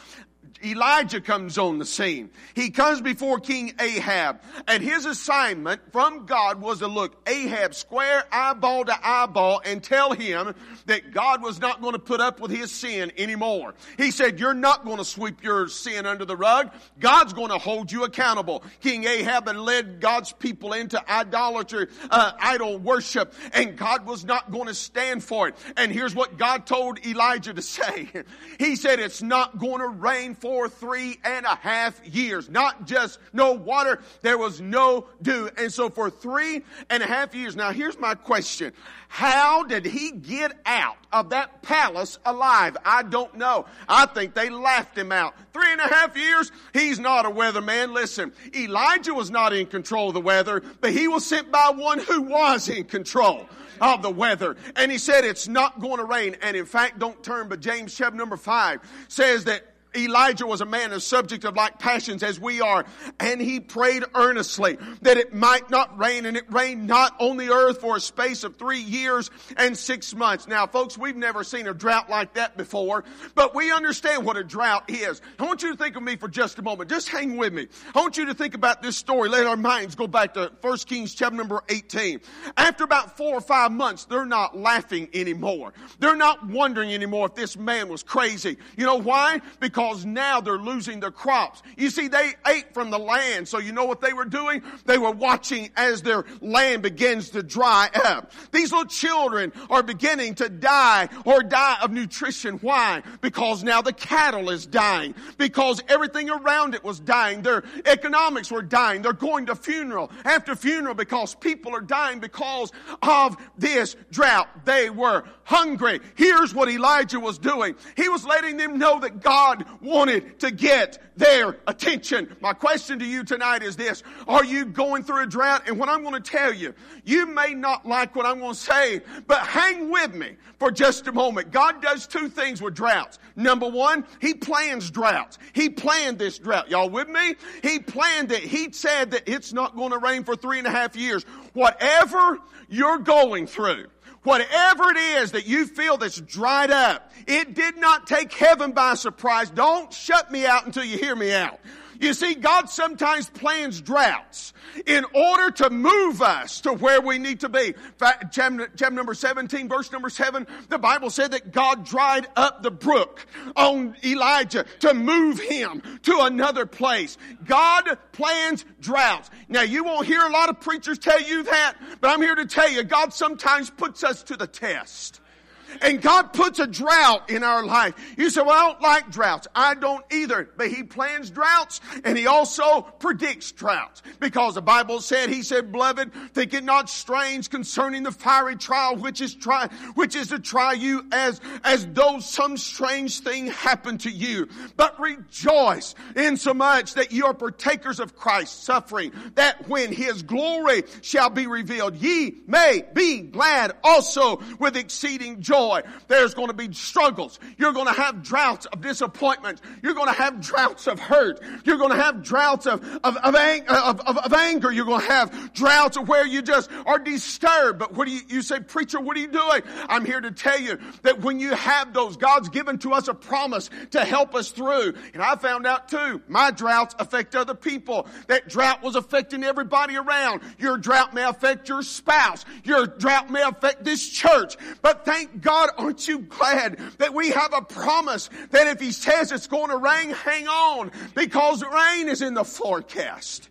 Elijah comes on the scene. He comes before King Ahab. And his assignment from God was to look Ahab square, eyeball to eyeball, and tell him that God was not going to put up with his sin anymore. He said, you're not going to sweep your sin under the rug. God's going to hold you accountable. King Ahab had led God's people into idolatry, uh, idol worship, and God was not going to stand for it. And here's what God told Elijah to say. He said, it's not going to rain for For three and a half years. Not just no water, there was no dew. And so for three and a half years. Now here's my question. How did he get out of that palace alive? I don't know. I think they laughed him out. Three and a half years? He's not a weatherman. Listen, Elijah was not in control of the weather, but he was sent by one who was in control of the weather. And he said it's not going to rain. And in fact, don't turn, but James chapter number five says that Elijah was a man of subject of like passions as we are, and he prayed earnestly that it might not rain, and it rained not on the earth for a space of three years and six months. Now, folks, we've never seen a drought like that before, but we understand what a drought is. I want you to think of me for just a moment. Just hang with me. I want you to think about this story. Let our minds go back to First Kings chapter number eighteen. After about four or five months, they're not laughing anymore. They're not wondering anymore if this man was crazy. You know why? Because Because now they're losing their crops. You see, they ate from the land, so you know what they were doing? They were watching as their land begins to dry up. These little children are beginning to die or die of nutrition. Why? Because now the cattle is dying. Because everything around it was dying. Their economics were dying. They're going to funeral after funeral because people are dying because of this drought. They were hungry. Here's what Elijah was doing. He was letting them know that God wanted to get their attention. My question to you tonight is this. Are you going through a drought? And what I'm going to tell you, you may not like what I'm going to say, but hang with me for just a moment. God does two things with droughts. Number one, He plans droughts. He planned this drought. Y'all with me? He planned it. He said that it's not going to rain for three and a half years. Whatever you're going through, whatever it is that you feel that's dried up, it did not take heaven by surprise. Don't shut me out until you hear me out. You see, God sometimes plans droughts in order to move us to where we need to be. Chapter, chapter number seventeen, verse number seven, the Bible said that God dried up the brook on Elijah to move him to another place. God plans droughts. Now, you won't hear a lot of preachers tell you that, but I'm here to tell you, God sometimes puts us to the test. And God puts a drought in our life. You say, well, I don't like droughts. I don't either. But He plans droughts and He also predicts droughts. Because the Bible said, He said, beloved, think it not strange concerning the fiery trial which is try, which is to try you as, as though some strange thing happened to you. But rejoice insomuch that you are partakers of Christ's suffering, that when His glory shall be revealed, ye may be glad also with exceeding joy. There's going to be struggles. You're going to have droughts of disappointment. You're going to have droughts of hurt. You're going to have droughts of, of, of, ang- of, of, of anger. You're going to have droughts of where you just are disturbed. But what do you, you say, preacher, what are you doing? I'm here to tell you that when you have those, God's given to us a promise to help us through. And I found out too, my droughts affect other people. That drought was affecting everybody around. Your drought may affect your spouse. Your drought may affect this church. But thank God, God, aren't you glad that we have a promise that if He says it's going to rain, hang on, because rain is in the forecast.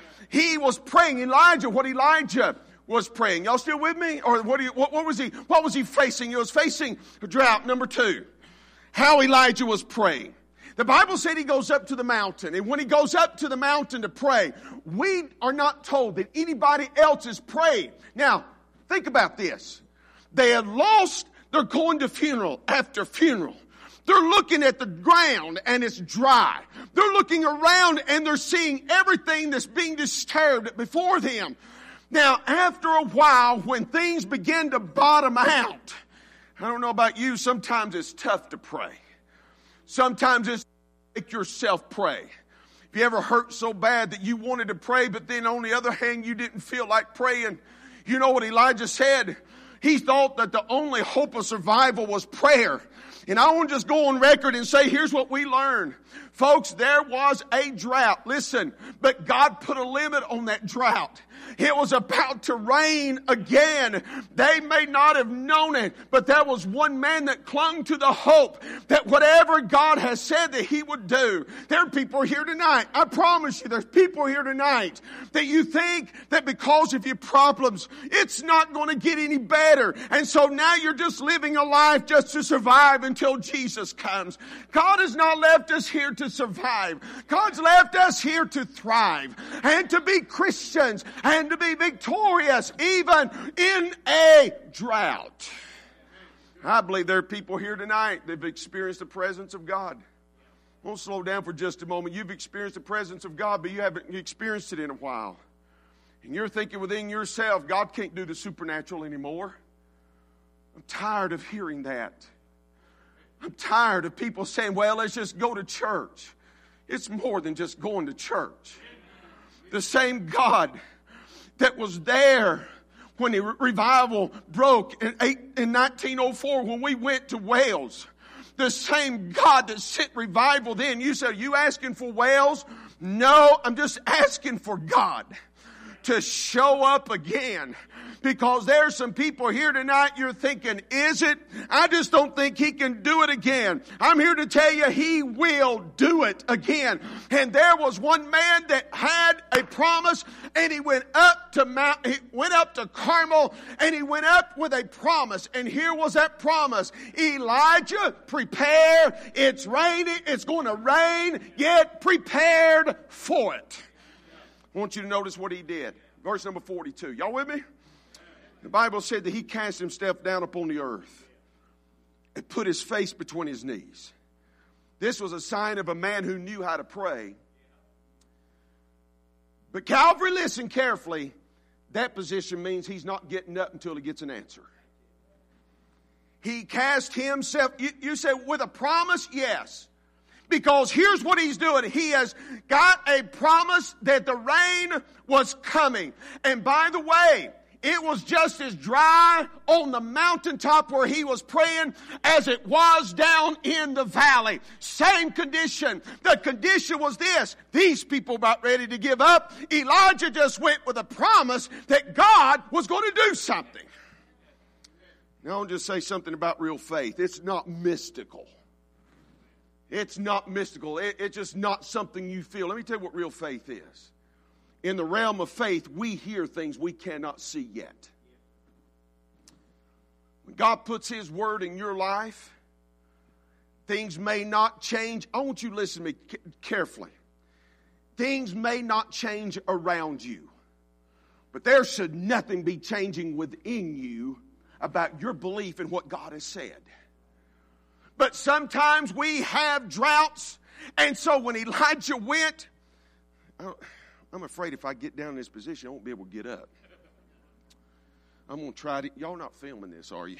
He was praying. Elijah, what Elijah was praying. Y'all still with me? Or what, do you, what, what was he, what was he facing? He was facing a drought. Number two, how Elijah was praying. The Bible said he goes up to the mountain. And when he goes up to the mountain to pray, we are not told that anybody else is praying. Now, think about this. They had lost. They're going to funeral after funeral. They're looking at the ground and it's dry. They're looking around and they're seeing everything that's being disturbed before them. Now, after a while, when things begin to bottom out, I don't know about you, sometimes it's tough to pray. Sometimes it's make yourself pray. If you ever hurt so bad that you wanted to pray, but then on the other hand, you didn't feel like praying, you know what Elijah said? he thought that the only hope of survival was prayer. And I want to just go on record and say, here's what we learned. Folks, there was a drought. Listen, but God put a limit on that drought. It was about to rain again. They may not have known it, but there was one man that clung to the hope that whatever God has said that he would do. There are people here tonight. I promise you, there's people here tonight that you think that because of your problems, it's not going to get any better. And so now you're just living a life just to survive until Jesus comes. God has not left us here to survive. God's left us here to thrive and to be Christians and to be victorious even in a drought. I believe there are people here tonight that have experienced the presence of God. I want to slow down for just a moment. You've experienced the presence of God, but you haven't experienced it in a while. And you're thinking within yourself, God can't do the supernatural anymore. I'm tired of hearing that. I'm tired of people saying, well, let's just go to church. It's more than just going to church. The same God that was there when the revival broke in, eight, in nineteen oh four when we went to Wales. The same God that sent revival then. You said, are you asking for Wales? No, I'm just asking for God to show up again. Because there's some people here tonight you're thinking, is it? I just don't think he can do it again. I'm here to tell you he will do it again. And there was one man that had a promise and he went up to Mount, he went up to Carmel and he went up with a promise. And here was that promise. Elijah, prepare. It's raining. It's going to rain. Get prepared for it. I want you to notice what he did. Verse number forty-two. Y'all with me? The Bible said that he cast himself down upon the earth and put his face between his knees. This was a sign of a man who knew how to pray. But Calvary, listen carefully. That position means he's not getting up until he gets an answer. He cast himself, you, you say, with a promise? Yes. Because here's what he's doing. He has got a promise that the rain was coming. And by the way, it was just as dry on the mountaintop where he was praying as it was down in the valley. Same condition. The condition was this. These people about ready to give up. Elijah just went with a promise that God was going to do something. Now I'll just say something about real faith. It's not mystical. It's not mystical. It, it's just not something you feel. Let me tell you what real faith is. In the realm of faith, we hear things we cannot see yet. When God puts His word in your life, things may not change. I want you to listen to me carefully. Things may not change around you, but there should nothing be changing within you about your belief in what God has said. But sometimes we have droughts, and so when Elijah went, I'm afraid if I get down in this position, I won't be able to get up. I'm going to try to. Y'all not filming this, are you?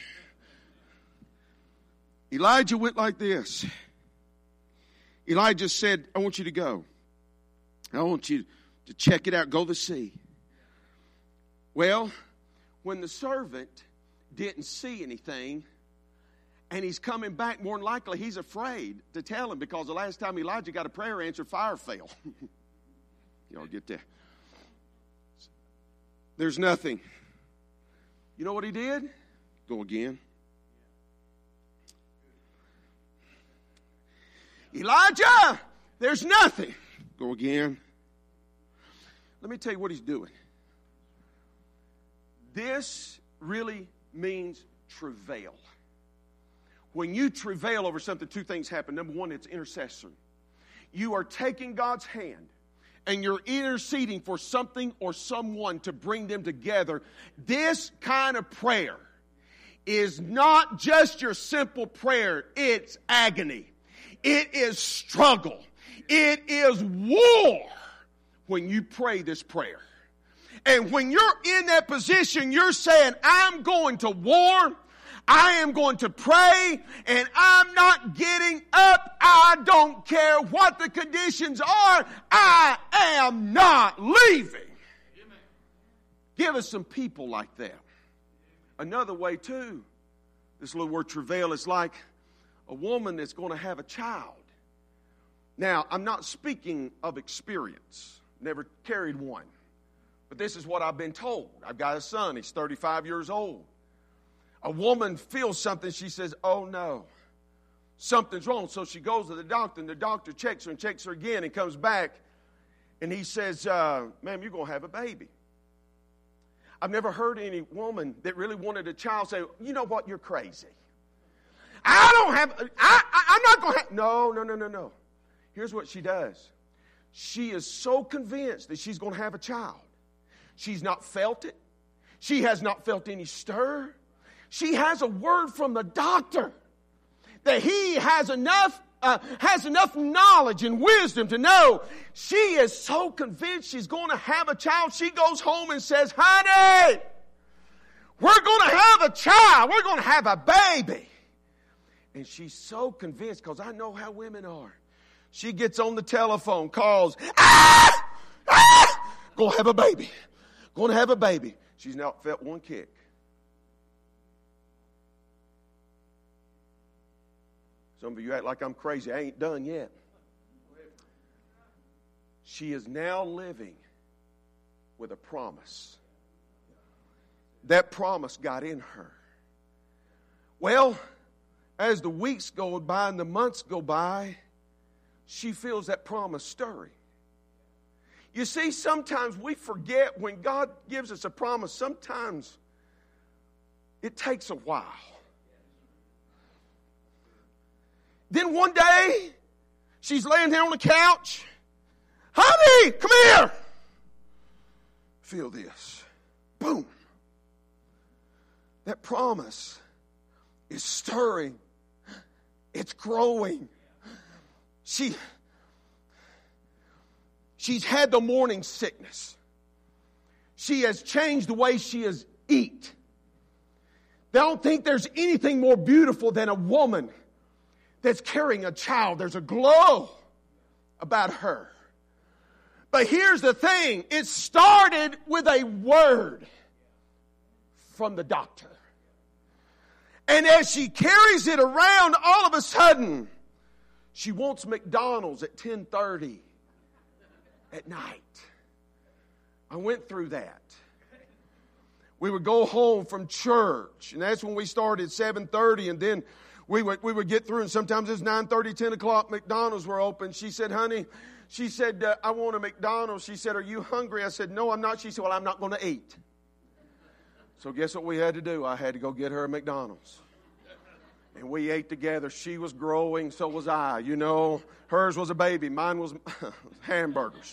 Elijah went like this. Elijah said, I want you to go. I want you to check it out. Go to the sea. Well, when the servant didn't see anything, and he's coming back, more than likely he's afraid to tell him because the last time Elijah got a prayer answered, fire fell. Y'all get that? There's nothing. You know what he did? Go again. Elijah, there's nothing. Go again. Let me tell you what he's doing. This really means travail. When you travail over something, two things happen. Number one, it's intercession. You are taking God's hand and you're interceding for something or someone to bring them together. This kind of prayer is not just your simple prayer. It's agony. It is struggle. It is war when you pray this prayer. And when you're in that position, you're saying, I'm going to war. I am going to pray, and I'm not getting up. I don't care what the conditions are. I am not leaving. Give us some people like that. another way too. This little word travail is like a woman that's going to have a child. Now, I'm not speaking of experience. Never carried one. But this is what I've been told. I've got a son. He's thirty-five years old. A woman feels something. She says, oh, no. Something's wrong. So she goes to the doctor, and the doctor checks her and checks her again and comes back. And he says, uh, ma'am, you're going to have a baby. I've never heard any woman that really wanted a child say, you know what, you're crazy. I don't have, I, I, I'm not going to have, no, no, no, no, no. Here's what she does. She is so convinced that she's going to have a child. She's not felt it. She has not felt any stir. She has a word from the doctor that he has enough uh, has enough knowledge and wisdom to know she is so convinced she's going to have a child. She goes home and says, honey, we're going to have a child. We're going to have a baby. And she's so convinced, because I know how women are. She gets on the telephone, calls, ah! Ah! Going to have a baby. Going to have a baby. She's not felt one kick. Some of you act like I'm crazy. I ain't done yet. She is now living with a promise. That promise got in her. Well, as the weeks go by and the months go by, she feels that promise stirring. You see, sometimes we forget when God gives us a promise, sometimes it takes a while. Then one day, she's laying there on the couch. Honey, come here. Feel this. Boom. That promise is stirring. It's growing. She, she's had the morning sickness. She has changed the way she has eat. They don't think there's anything more beautiful than a woman that's carrying a child. There's a glow about her. But here's the thing. It started with a word from the doctor. And as she carries it around, all of a sudden, she wants McDonald's at ten thirty at night. I went through that. We would go home from church, and that's when we started at seven thirty, and then we would, we would get through, and sometimes it's nine thirty, ten o'clock, McDonald's were open. She said, honey, she said, uh, I want a McDonald's. She said, are you hungry? I said, no, I'm not. She said, well, I'm not going to eat. So guess what we had to do? I had to go get her a McDonald's. And we ate together. She was growing, so was I. You know, hers was a baby. Mine was hamburgers.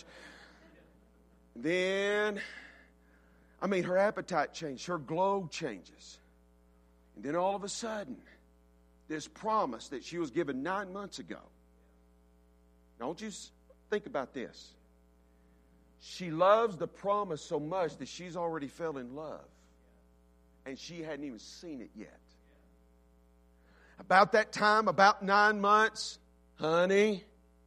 Then, I mean, her appetite changed. Her glow changes. And then all of a sudden, this promise that she was given nine months ago. Don't you think about this. She loves the promise so much that she's already fell in love. And she hadn't even seen it yet. About that time, about nine months, honey,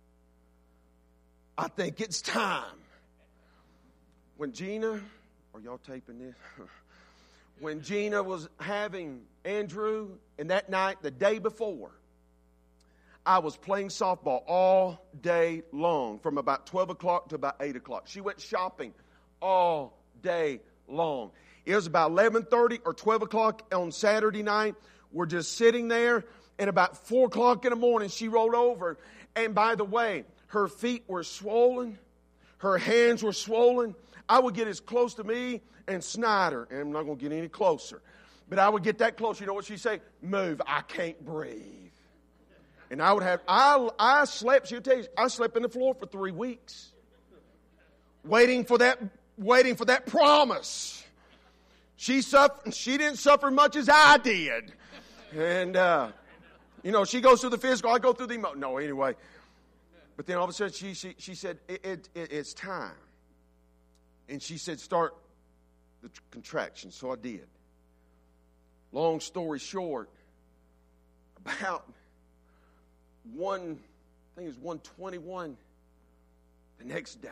I think it's time. When Gina, are y'all taping this? When Gina was having Andrew, and that night, the day before, I was playing softball all day long, from about twelve o'clock to about eight o'clock. She went shopping all day long. It was about eleven thirty or twelve o'clock on Saturday night. We're just sitting there, and about four o'clock in the morning, she rolled over. And by the way, her feet were swollen. Her hands were swollen. I would get as close to me and snide her, and I'm not going to get any closer. But I would get that close. You know what she'd say? Move. I can't breathe. And I would have, I, I slept, she'll tell you, I slept in the floor for three weeks. Waiting for that, waiting for that promise. She suffered, she didn't suffer much as I did. And, uh, you know, she goes through the physical, I go through the emo- No, anyway. But then all of a sudden she, she, she said, it, it, it, it's time. And she said, start the contraction. So I did. Long story short, about one, I think it was one twenty-one the next day,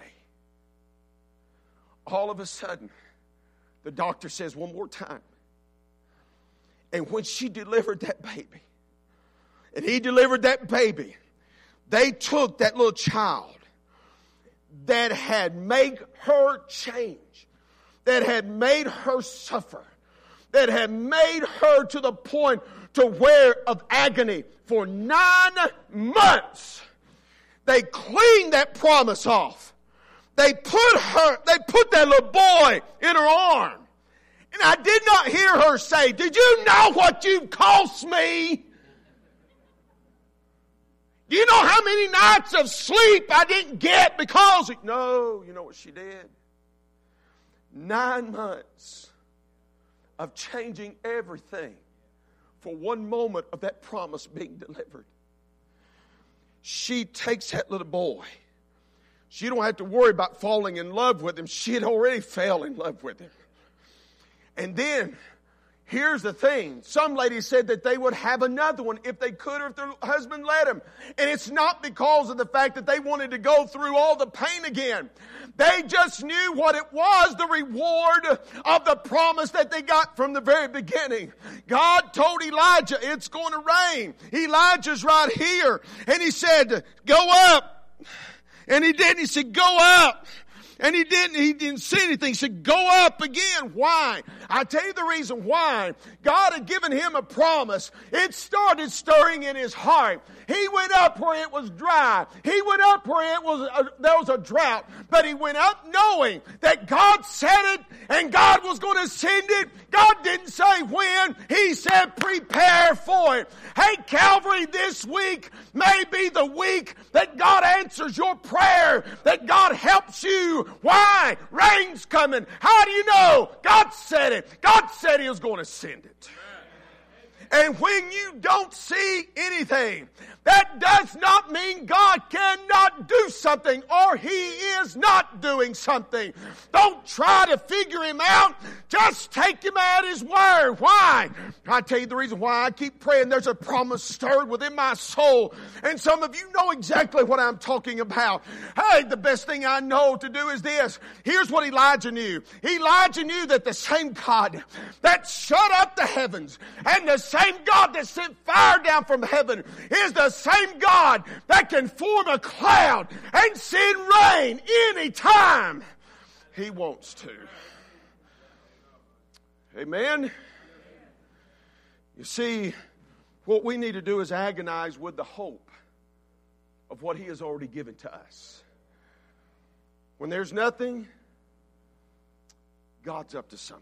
all of a sudden, the doctor says one more time, And when she delivered that baby, and he delivered that baby, they took that little child that had made her change, that had made her suffer, that had made her to the point to where of agony for nine months. They cleaned that promise off. They put her, they put that little boy in her arm. And I did not hear her say, "Did you know what you cost me? Do you know how many nights of sleep I didn't get because..." No, you know what she did? Nine months of changing everything for one moment of that promise being delivered. She takes that little boy. She don't have to worry about falling in love with him. She had already fell in love with him. And then, here's the thing. Some ladies said that they would have another one if they could or if their husband let them. And it's not because of the fact that they wanted to go through all the pain again. They just knew what it was, the reward of the promise that they got from the very beginning. God told Elijah, it's going to rain. Elijah's right here. And he said, go up. And he didn't. He said, go up. And he didn't, he didn't say anything. He said, go up again. Why? I tell you the reason why. God had given him a promise. It started stirring in his heart. He went up where it was dry. He went up where it was a, there was a drought. But he went up knowing that God said it and God was going to send it. God didn't say when. He said prepare for it. Hey, Calvary, this week may be the week that God answers your prayer, that God helps you. Why? Rain's coming. How do you know? God said it. God said he was going to send it. And when you don't see anything, that does not mean God cannot do something or he is not doing something. Don't try to figure him out. Just take him at his word. Why? I tell you the reason why I keep praying. There's a promise stirred within my soul. And some of you know exactly what I'm talking about. Hey, the best thing I know to do is this. Here's what Elijah knew. Elijah knew that the same God that shut up the heavens and the same God that sent fire down from heaven is the same God that can form a cloud and send rain anytime he wants to. Amen? You see, what we need to do is agonize with the hope of what he has already given to us. When there's nothing, God's up to something.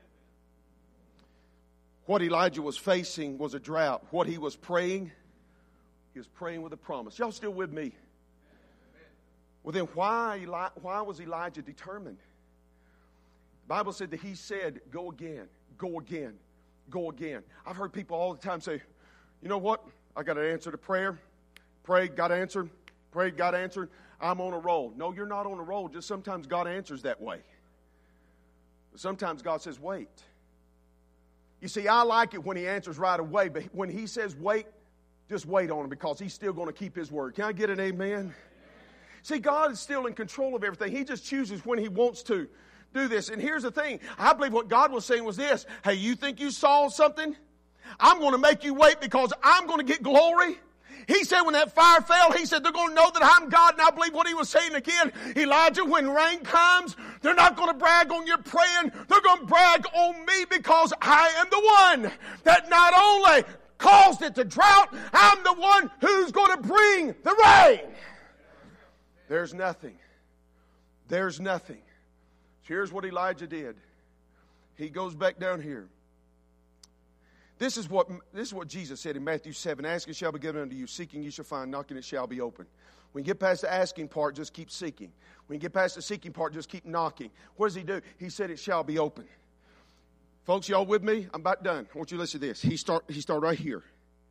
What Elijah was facing was a drought. What he was praying, he was praying with a promise. Y'all still with me? Well, then why, Eli- why was Elijah determined? The Bible said that he said, go again, go again, go again. I've heard people all the time say, you know what? I got an answer to prayer. Prayed, got answered. Prayed, got answered. I'm on a roll. No, you're not on a roll. Just sometimes God answers that way. But sometimes God says, wait. You see, I like it when he answers right away, but when he says wait, just wait on him because he's still going to keep his word. Can I get an amen? See, God is still in control of everything. He just chooses when he wants to do this. And here's the thing. I believe what God was saying was this. Hey, you think you saw something? I'm going to make you wait because I'm going to get glory. He said when that fire fell, he said they're going to know that I'm God. And I believe what he was saying again, Elijah, when rain comes, they're not going to brag on your praying. They're going to brag on me because I am the one that not only caused it to drought, I'm the one who's going to bring the rain. There's nothing. There's nothing. So here's what Elijah did. He goes back down here. This is what this is what Jesus said in Matthew seven. Ask, it shall be given unto you. Seeking, you shall find. Knocking, it shall be open. When you get past the asking part, just keep seeking. When you get past the seeking part, just keep knocking. What does he do? He said it shall be open. Folks, y'all with me? I'm about done. I want you to listen to this. He start he started right here.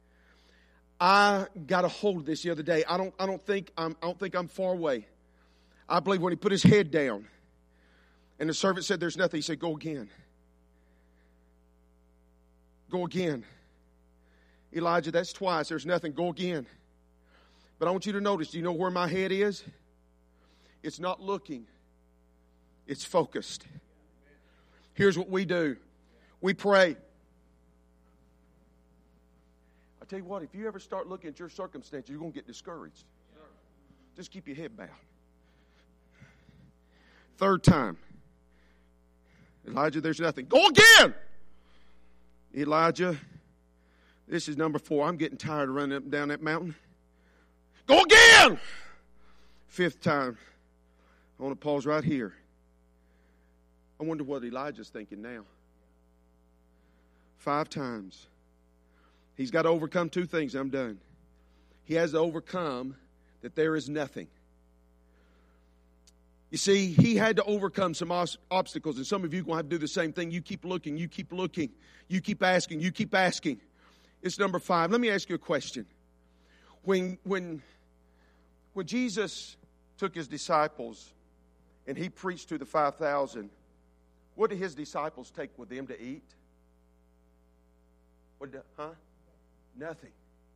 I got a hold of this the other day. I don't I don't think I'm I don't think I'm far away. I believe when he put his head down and the servant said there's nothing, he said, go again. Go again. Elijah, that's twice. There's nothing. Go again. But I want you to notice, do you know where my head is? It's not looking. It's focused. Here's what we do. We pray. I tell you what, if you ever start looking at your circumstances, you're going to get discouraged. Just keep your head bowed. Third time. Elijah, there's nothing. Go again! Elijah, this is number four. I'm getting tired of running up and down that mountain. Go again! Fifth time. I want to pause right here. I wonder what Elijah's thinking now. Five times. He's got to overcome two things. I'm done. He has to overcome that there is nothing. You see, he had to overcome some obstacles, and some of you are going to have to do the same thing. You keep looking, you keep looking, you keep asking, you keep asking. It's number five. Let me ask you a question. When, when, when Jesus took his disciples and he preached to the five thousand, what did his disciples take with them to eat? What did, huh? Nothing.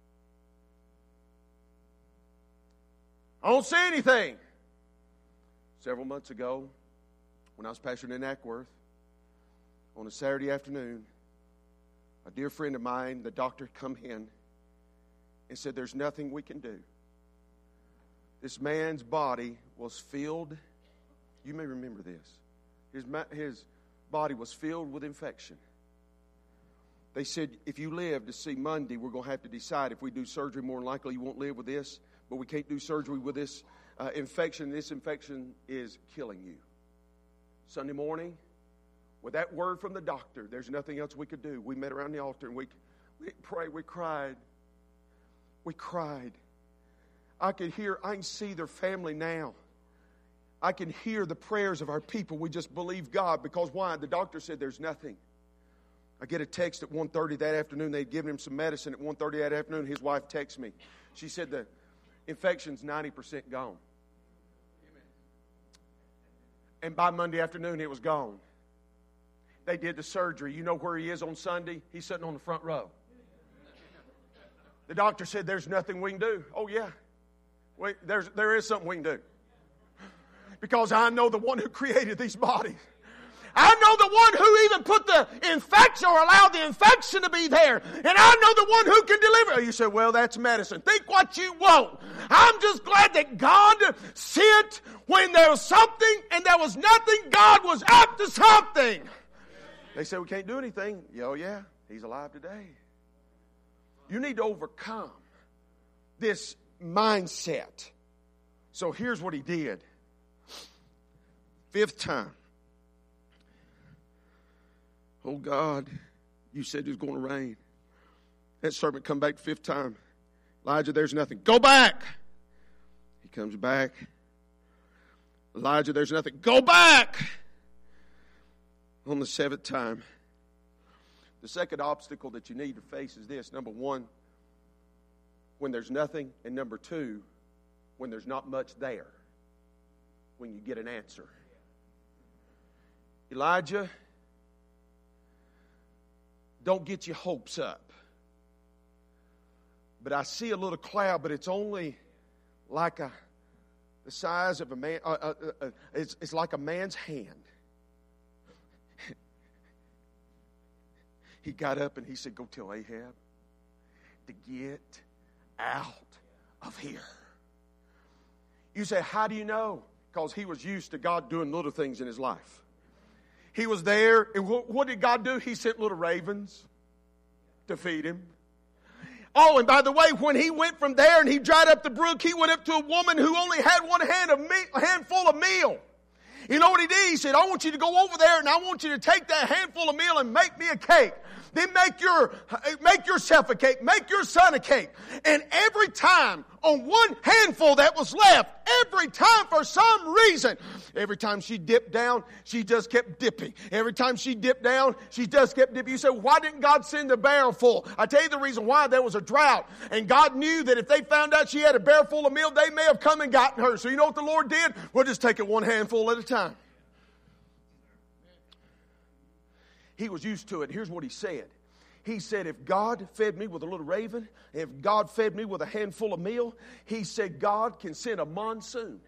I don't see anything. Several months ago, when I was pastoring in Ackworth, on a Saturday afternoon, a dear friend of mine, the doctor, had come in and said, there's nothing we can do. This man's body was filled, you may remember this, his, his body was filled with infection. They said, if you live to see Monday, we're going to have to decide if we do surgery. More than likely you won't live with this, but we can't do surgery with this uh, infection. This infection is killing you. Sunday morning, with that word from the doctor, there's nothing else we could do. We met around the altar and we, we prayed, we cried. We cried. I could hear, I can see their family now. I can hear the prayers of our people. We just believe God because why? The doctor said there's nothing. I get a text at one thirty that afternoon. They'd given him some medicine at one thirty that afternoon. His wife texts me. She said the infection's ninety percent gone. And by Monday afternoon, it was gone. They did the surgery. You know where he is on Sunday? He's sitting on the front row. The doctor said, there's nothing we can do. Oh, yeah. Wait, there's, there is something we can do. Because I know the one who created these bodies. I know the one who even put the infection or allowed the infection to be there. And I know the one who can deliver. You say, well, that's medicine. Think what you want. I'm just glad that God sent when there was something and there was nothing. God was up to something. They say we can't do anything. Oh, yeah, he's alive today. You need to overcome this mindset. So here's what he did. Fifth time. Oh, God, you said it was going to rain. That servant come back fifth time. Elijah, there's nothing. Go back. He comes back. Elijah, there's nothing. Go back. On the seventh time. The second obstacle that you need to face is this. Number one, when there's nothing. And number two, when there's not much there. When you get an answer. Elijah, don't get your hopes up. But I see a little cloud, but it's only like a the size of a man. Uh, uh, uh, it's, it's like a man's hand. He got up and he said, go tell Ahab to get out of here. You say, how do you know? Because he was used to God doing little things in his life. He was there, and what did God do? He sent little ravens to feed him. Oh, and by the way, when he went from there and he dried up the brook, he went up to a woman who only had one hand of meat, a handful of meal. You know what he did? He said, I want you to go over there and I want you to take that handful of meal and make me a cake. Then make your make yourself a cake. Make your son a cake. And every time on one handful that was left, every time for some reason, every time she dipped down, she just kept dipping. Every time she dipped down, she just kept dipping. You say, why didn't God send a barrel full? I tell you the reason why. There was a drought. And God knew that if they found out she had a barrel full of meal, they may have come and gotten her. So you know what the Lord did? We'll just take it one handful at a time. He was used to it. Here's what he said. He said, if God fed me with a little raven, if God fed me with a handful of meal, he said, God can send a monsoon.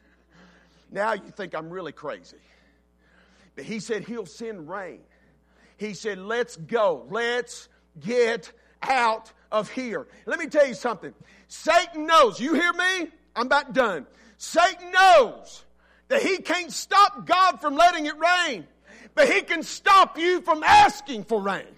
Now you think I'm really crazy. But he said he'll send rain. He said, let's go. Let's get out of here. Let me tell you something. Satan knows. You hear me? I'm about done. Satan knows that he can't stop God from letting it rain, but he can stop you from asking for rain.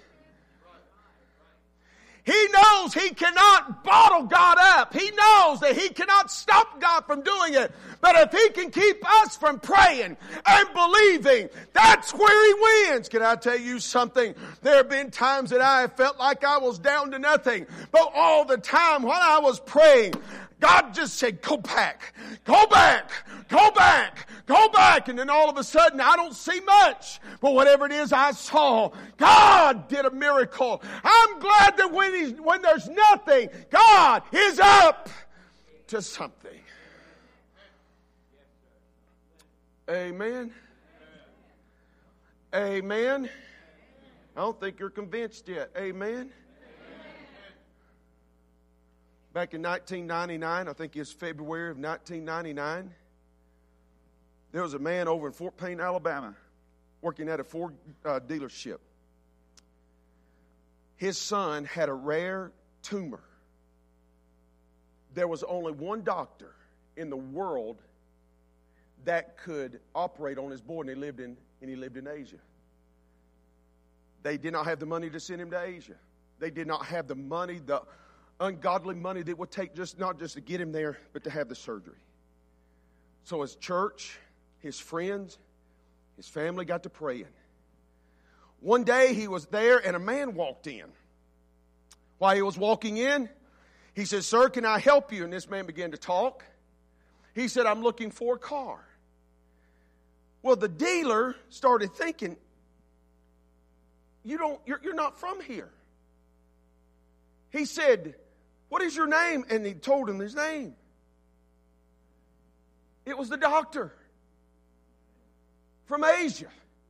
He knows he cannot bottle God up. He knows that he cannot stop God from doing it. But if he can keep us from praying and believing, that's where he wins. Can I tell you something? There have been times that I have felt like I was down to nothing. But all the time when I was praying, God just said, go back, go back, go back, go back. And then all of a sudden, I don't see much. But whatever it is I saw, God did a miracle. I'm glad that when, he's, when there's nothing, God is up to something. Amen. Amen. I don't think you're convinced yet. Amen. Back in nineteen ninety-nine, I think it's February of nineteen ninety-nine, there was a man over in Fort Payne, Alabama, working at a Ford uh, dealership. His son had a rare tumor. There was only one doctor in the world that could operate on his boy, and he lived in and he lived in Asia. They did not have the money to send him to Asia. They did not have the money, the ungodly money that would take just not just to get him there, but to have the surgery. So his church, his friends, his family got to praying. One day he was there and a man walked in. While he was walking in, he said, "Sir, can I help you?" And this man began to talk. He said, "I'm looking for a car." Well, the dealer started thinking, you don't, you're, you're not from here. He said, "What is your name?" And he told him his name. It was the doctor from Asia.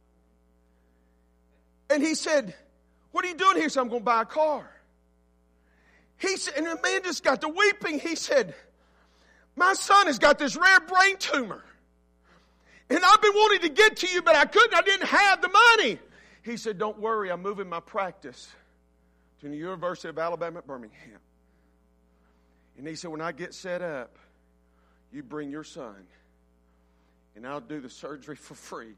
And he said, "What are you doing here?" He said, "I'm going to buy a car." He said, and the man just got to weeping. He said, "My son has got this rare brain tumor. And I've been wanting to get to you, but I couldn't. I didn't have the money." He said, "Don't worry, I'm moving my practice to the University of Alabama at Birmingham." And he said, "When I get set up, you bring your son, and I'll do the surgery for free."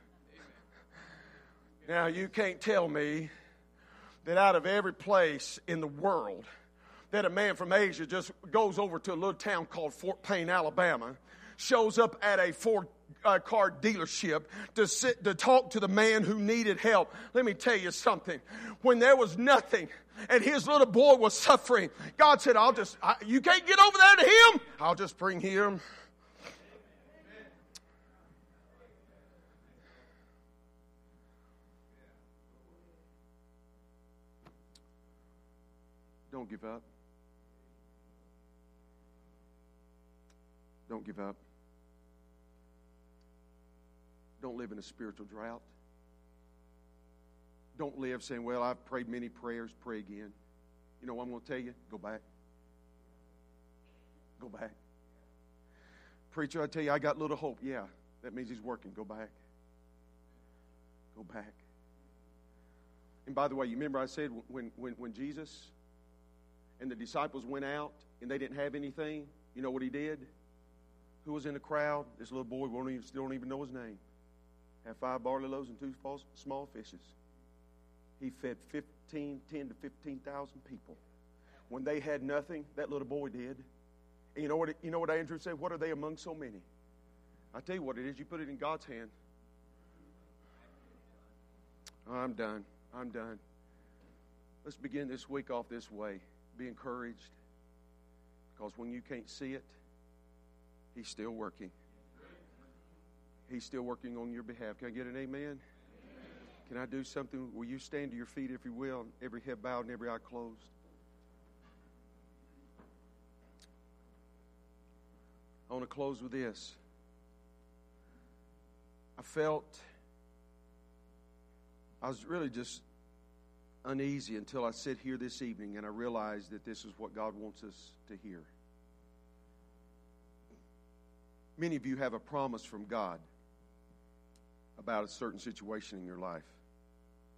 Now, you can't tell me that out of every place in the world that a man from Asia just goes over to a little town called Fort Payne, Alabama, shows up at a Ford uh, car dealership to sit to talk to the man who needed help. Let me tell you something. When there was nothing and his little boy was suffering, God said, "I'll just, I, you can't get over there to him. I'll just bring him." Don't give up. Don't give up. Don't live in a spiritual drought. Don't live saying, "Well, I've prayed many prayers, pray again." You know what I'm going to tell you? Go back. Go back. "Preacher, I tell you, I got little hope." Yeah, that means he's working. Go back. Go back. And by the way, you remember I said when, when, when Jesus and the disciples went out and they didn't have anything, you know what he did? Who was in the crowd? This little boy, we don't even, still don't even know his name. Had five barley loaves and two small fishes. He fed fifteen, ten to fifteen thousand people. When they had nothing, that little boy did. And you know what? It, you know what Andrew said? "What are they among so many?" I tell you what it is. You put it in God's hand. I'm done. I'm done. Let's begin this week off this way. Be encouraged, because when you can't see it, He's still working. He's still working on your behalf. Can I get an amen? Amen. Can I do something? Will you stand to your feet, if you will, every head bowed and every eye closed? I want to close with this. I felt, I was really just uneasy until I sit here this evening and I realized that this is what God wants us to hear. Many of you have a promise from God about a certain situation in your life.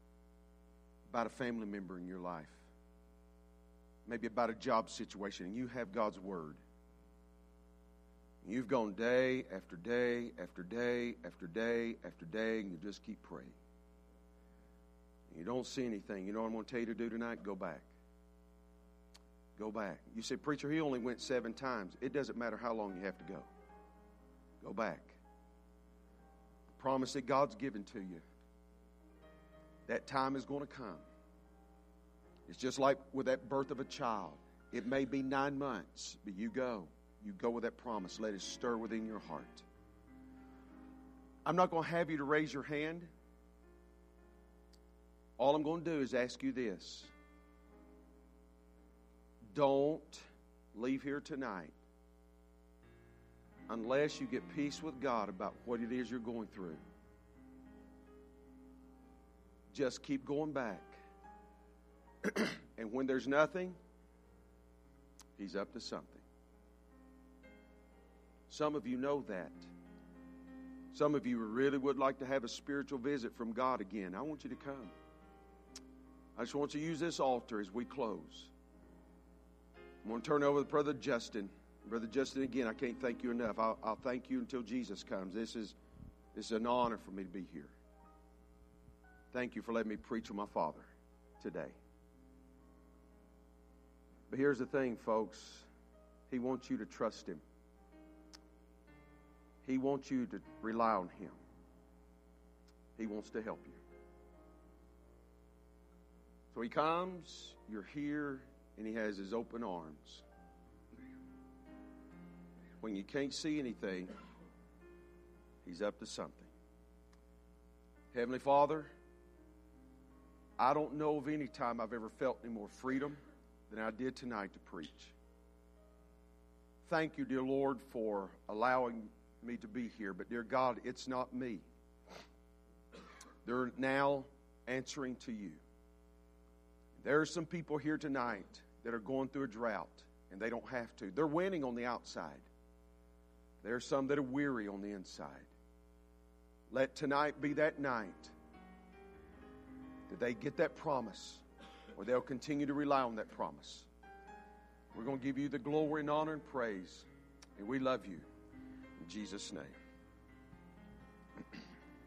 about a family member in your life, maybe about a job situation, and you have God's Word. You've gone day after day after day after day after day, and you just keep praying. You don't see anything. You know what I'm going to tell you to do tonight? Go back. Go back. You say, preacher, he only went seven times. It doesn't matter how long you have to go. Go back. The promise that God's given to you, that time is going to come. It's just like with that birth of a child. It may be nine months, but you go. You go with that promise. Let it stir within your heart. I'm not going to have you to raise your hand. All I'm going to do is ask you this. Don't leave here tonight unless you get peace with God about what it is you're going through. Just keep going back. And when there's nothing, He's up to something. Some of you know that. Some of you really would like to have a spiritual visit from God again. I want you to come. I just want you to use this altar as we close. I'm going to turn over to Brother Justin. Brother Justin, again, I can't thank you enough. I'll, I'll thank you until Jesus comes. This is, this is an honor for me to be here. Thank you for letting me preach with my Father today. But here's the thing, folks. He wants you to trust Him. He wants you to rely on Him. He wants to help you. So He comes, you're here, and He has His open arms. When you can't see anything, He's up to something. Heavenly Father, I don't know of any time I've ever felt any more freedom than I did tonight to preach. Thank you, dear Lord, for allowing me to be here. But, dear God, it's not me. They're now answering to you. There are some people here tonight that are going through a drought, and they don't have to. They're winning on the outside. There are some that are weary on the inside. Let tonight be that night that they get that promise, or they'll continue to rely on that promise. We're going to give you the glory and honor and praise, and we love you. In Jesus' name.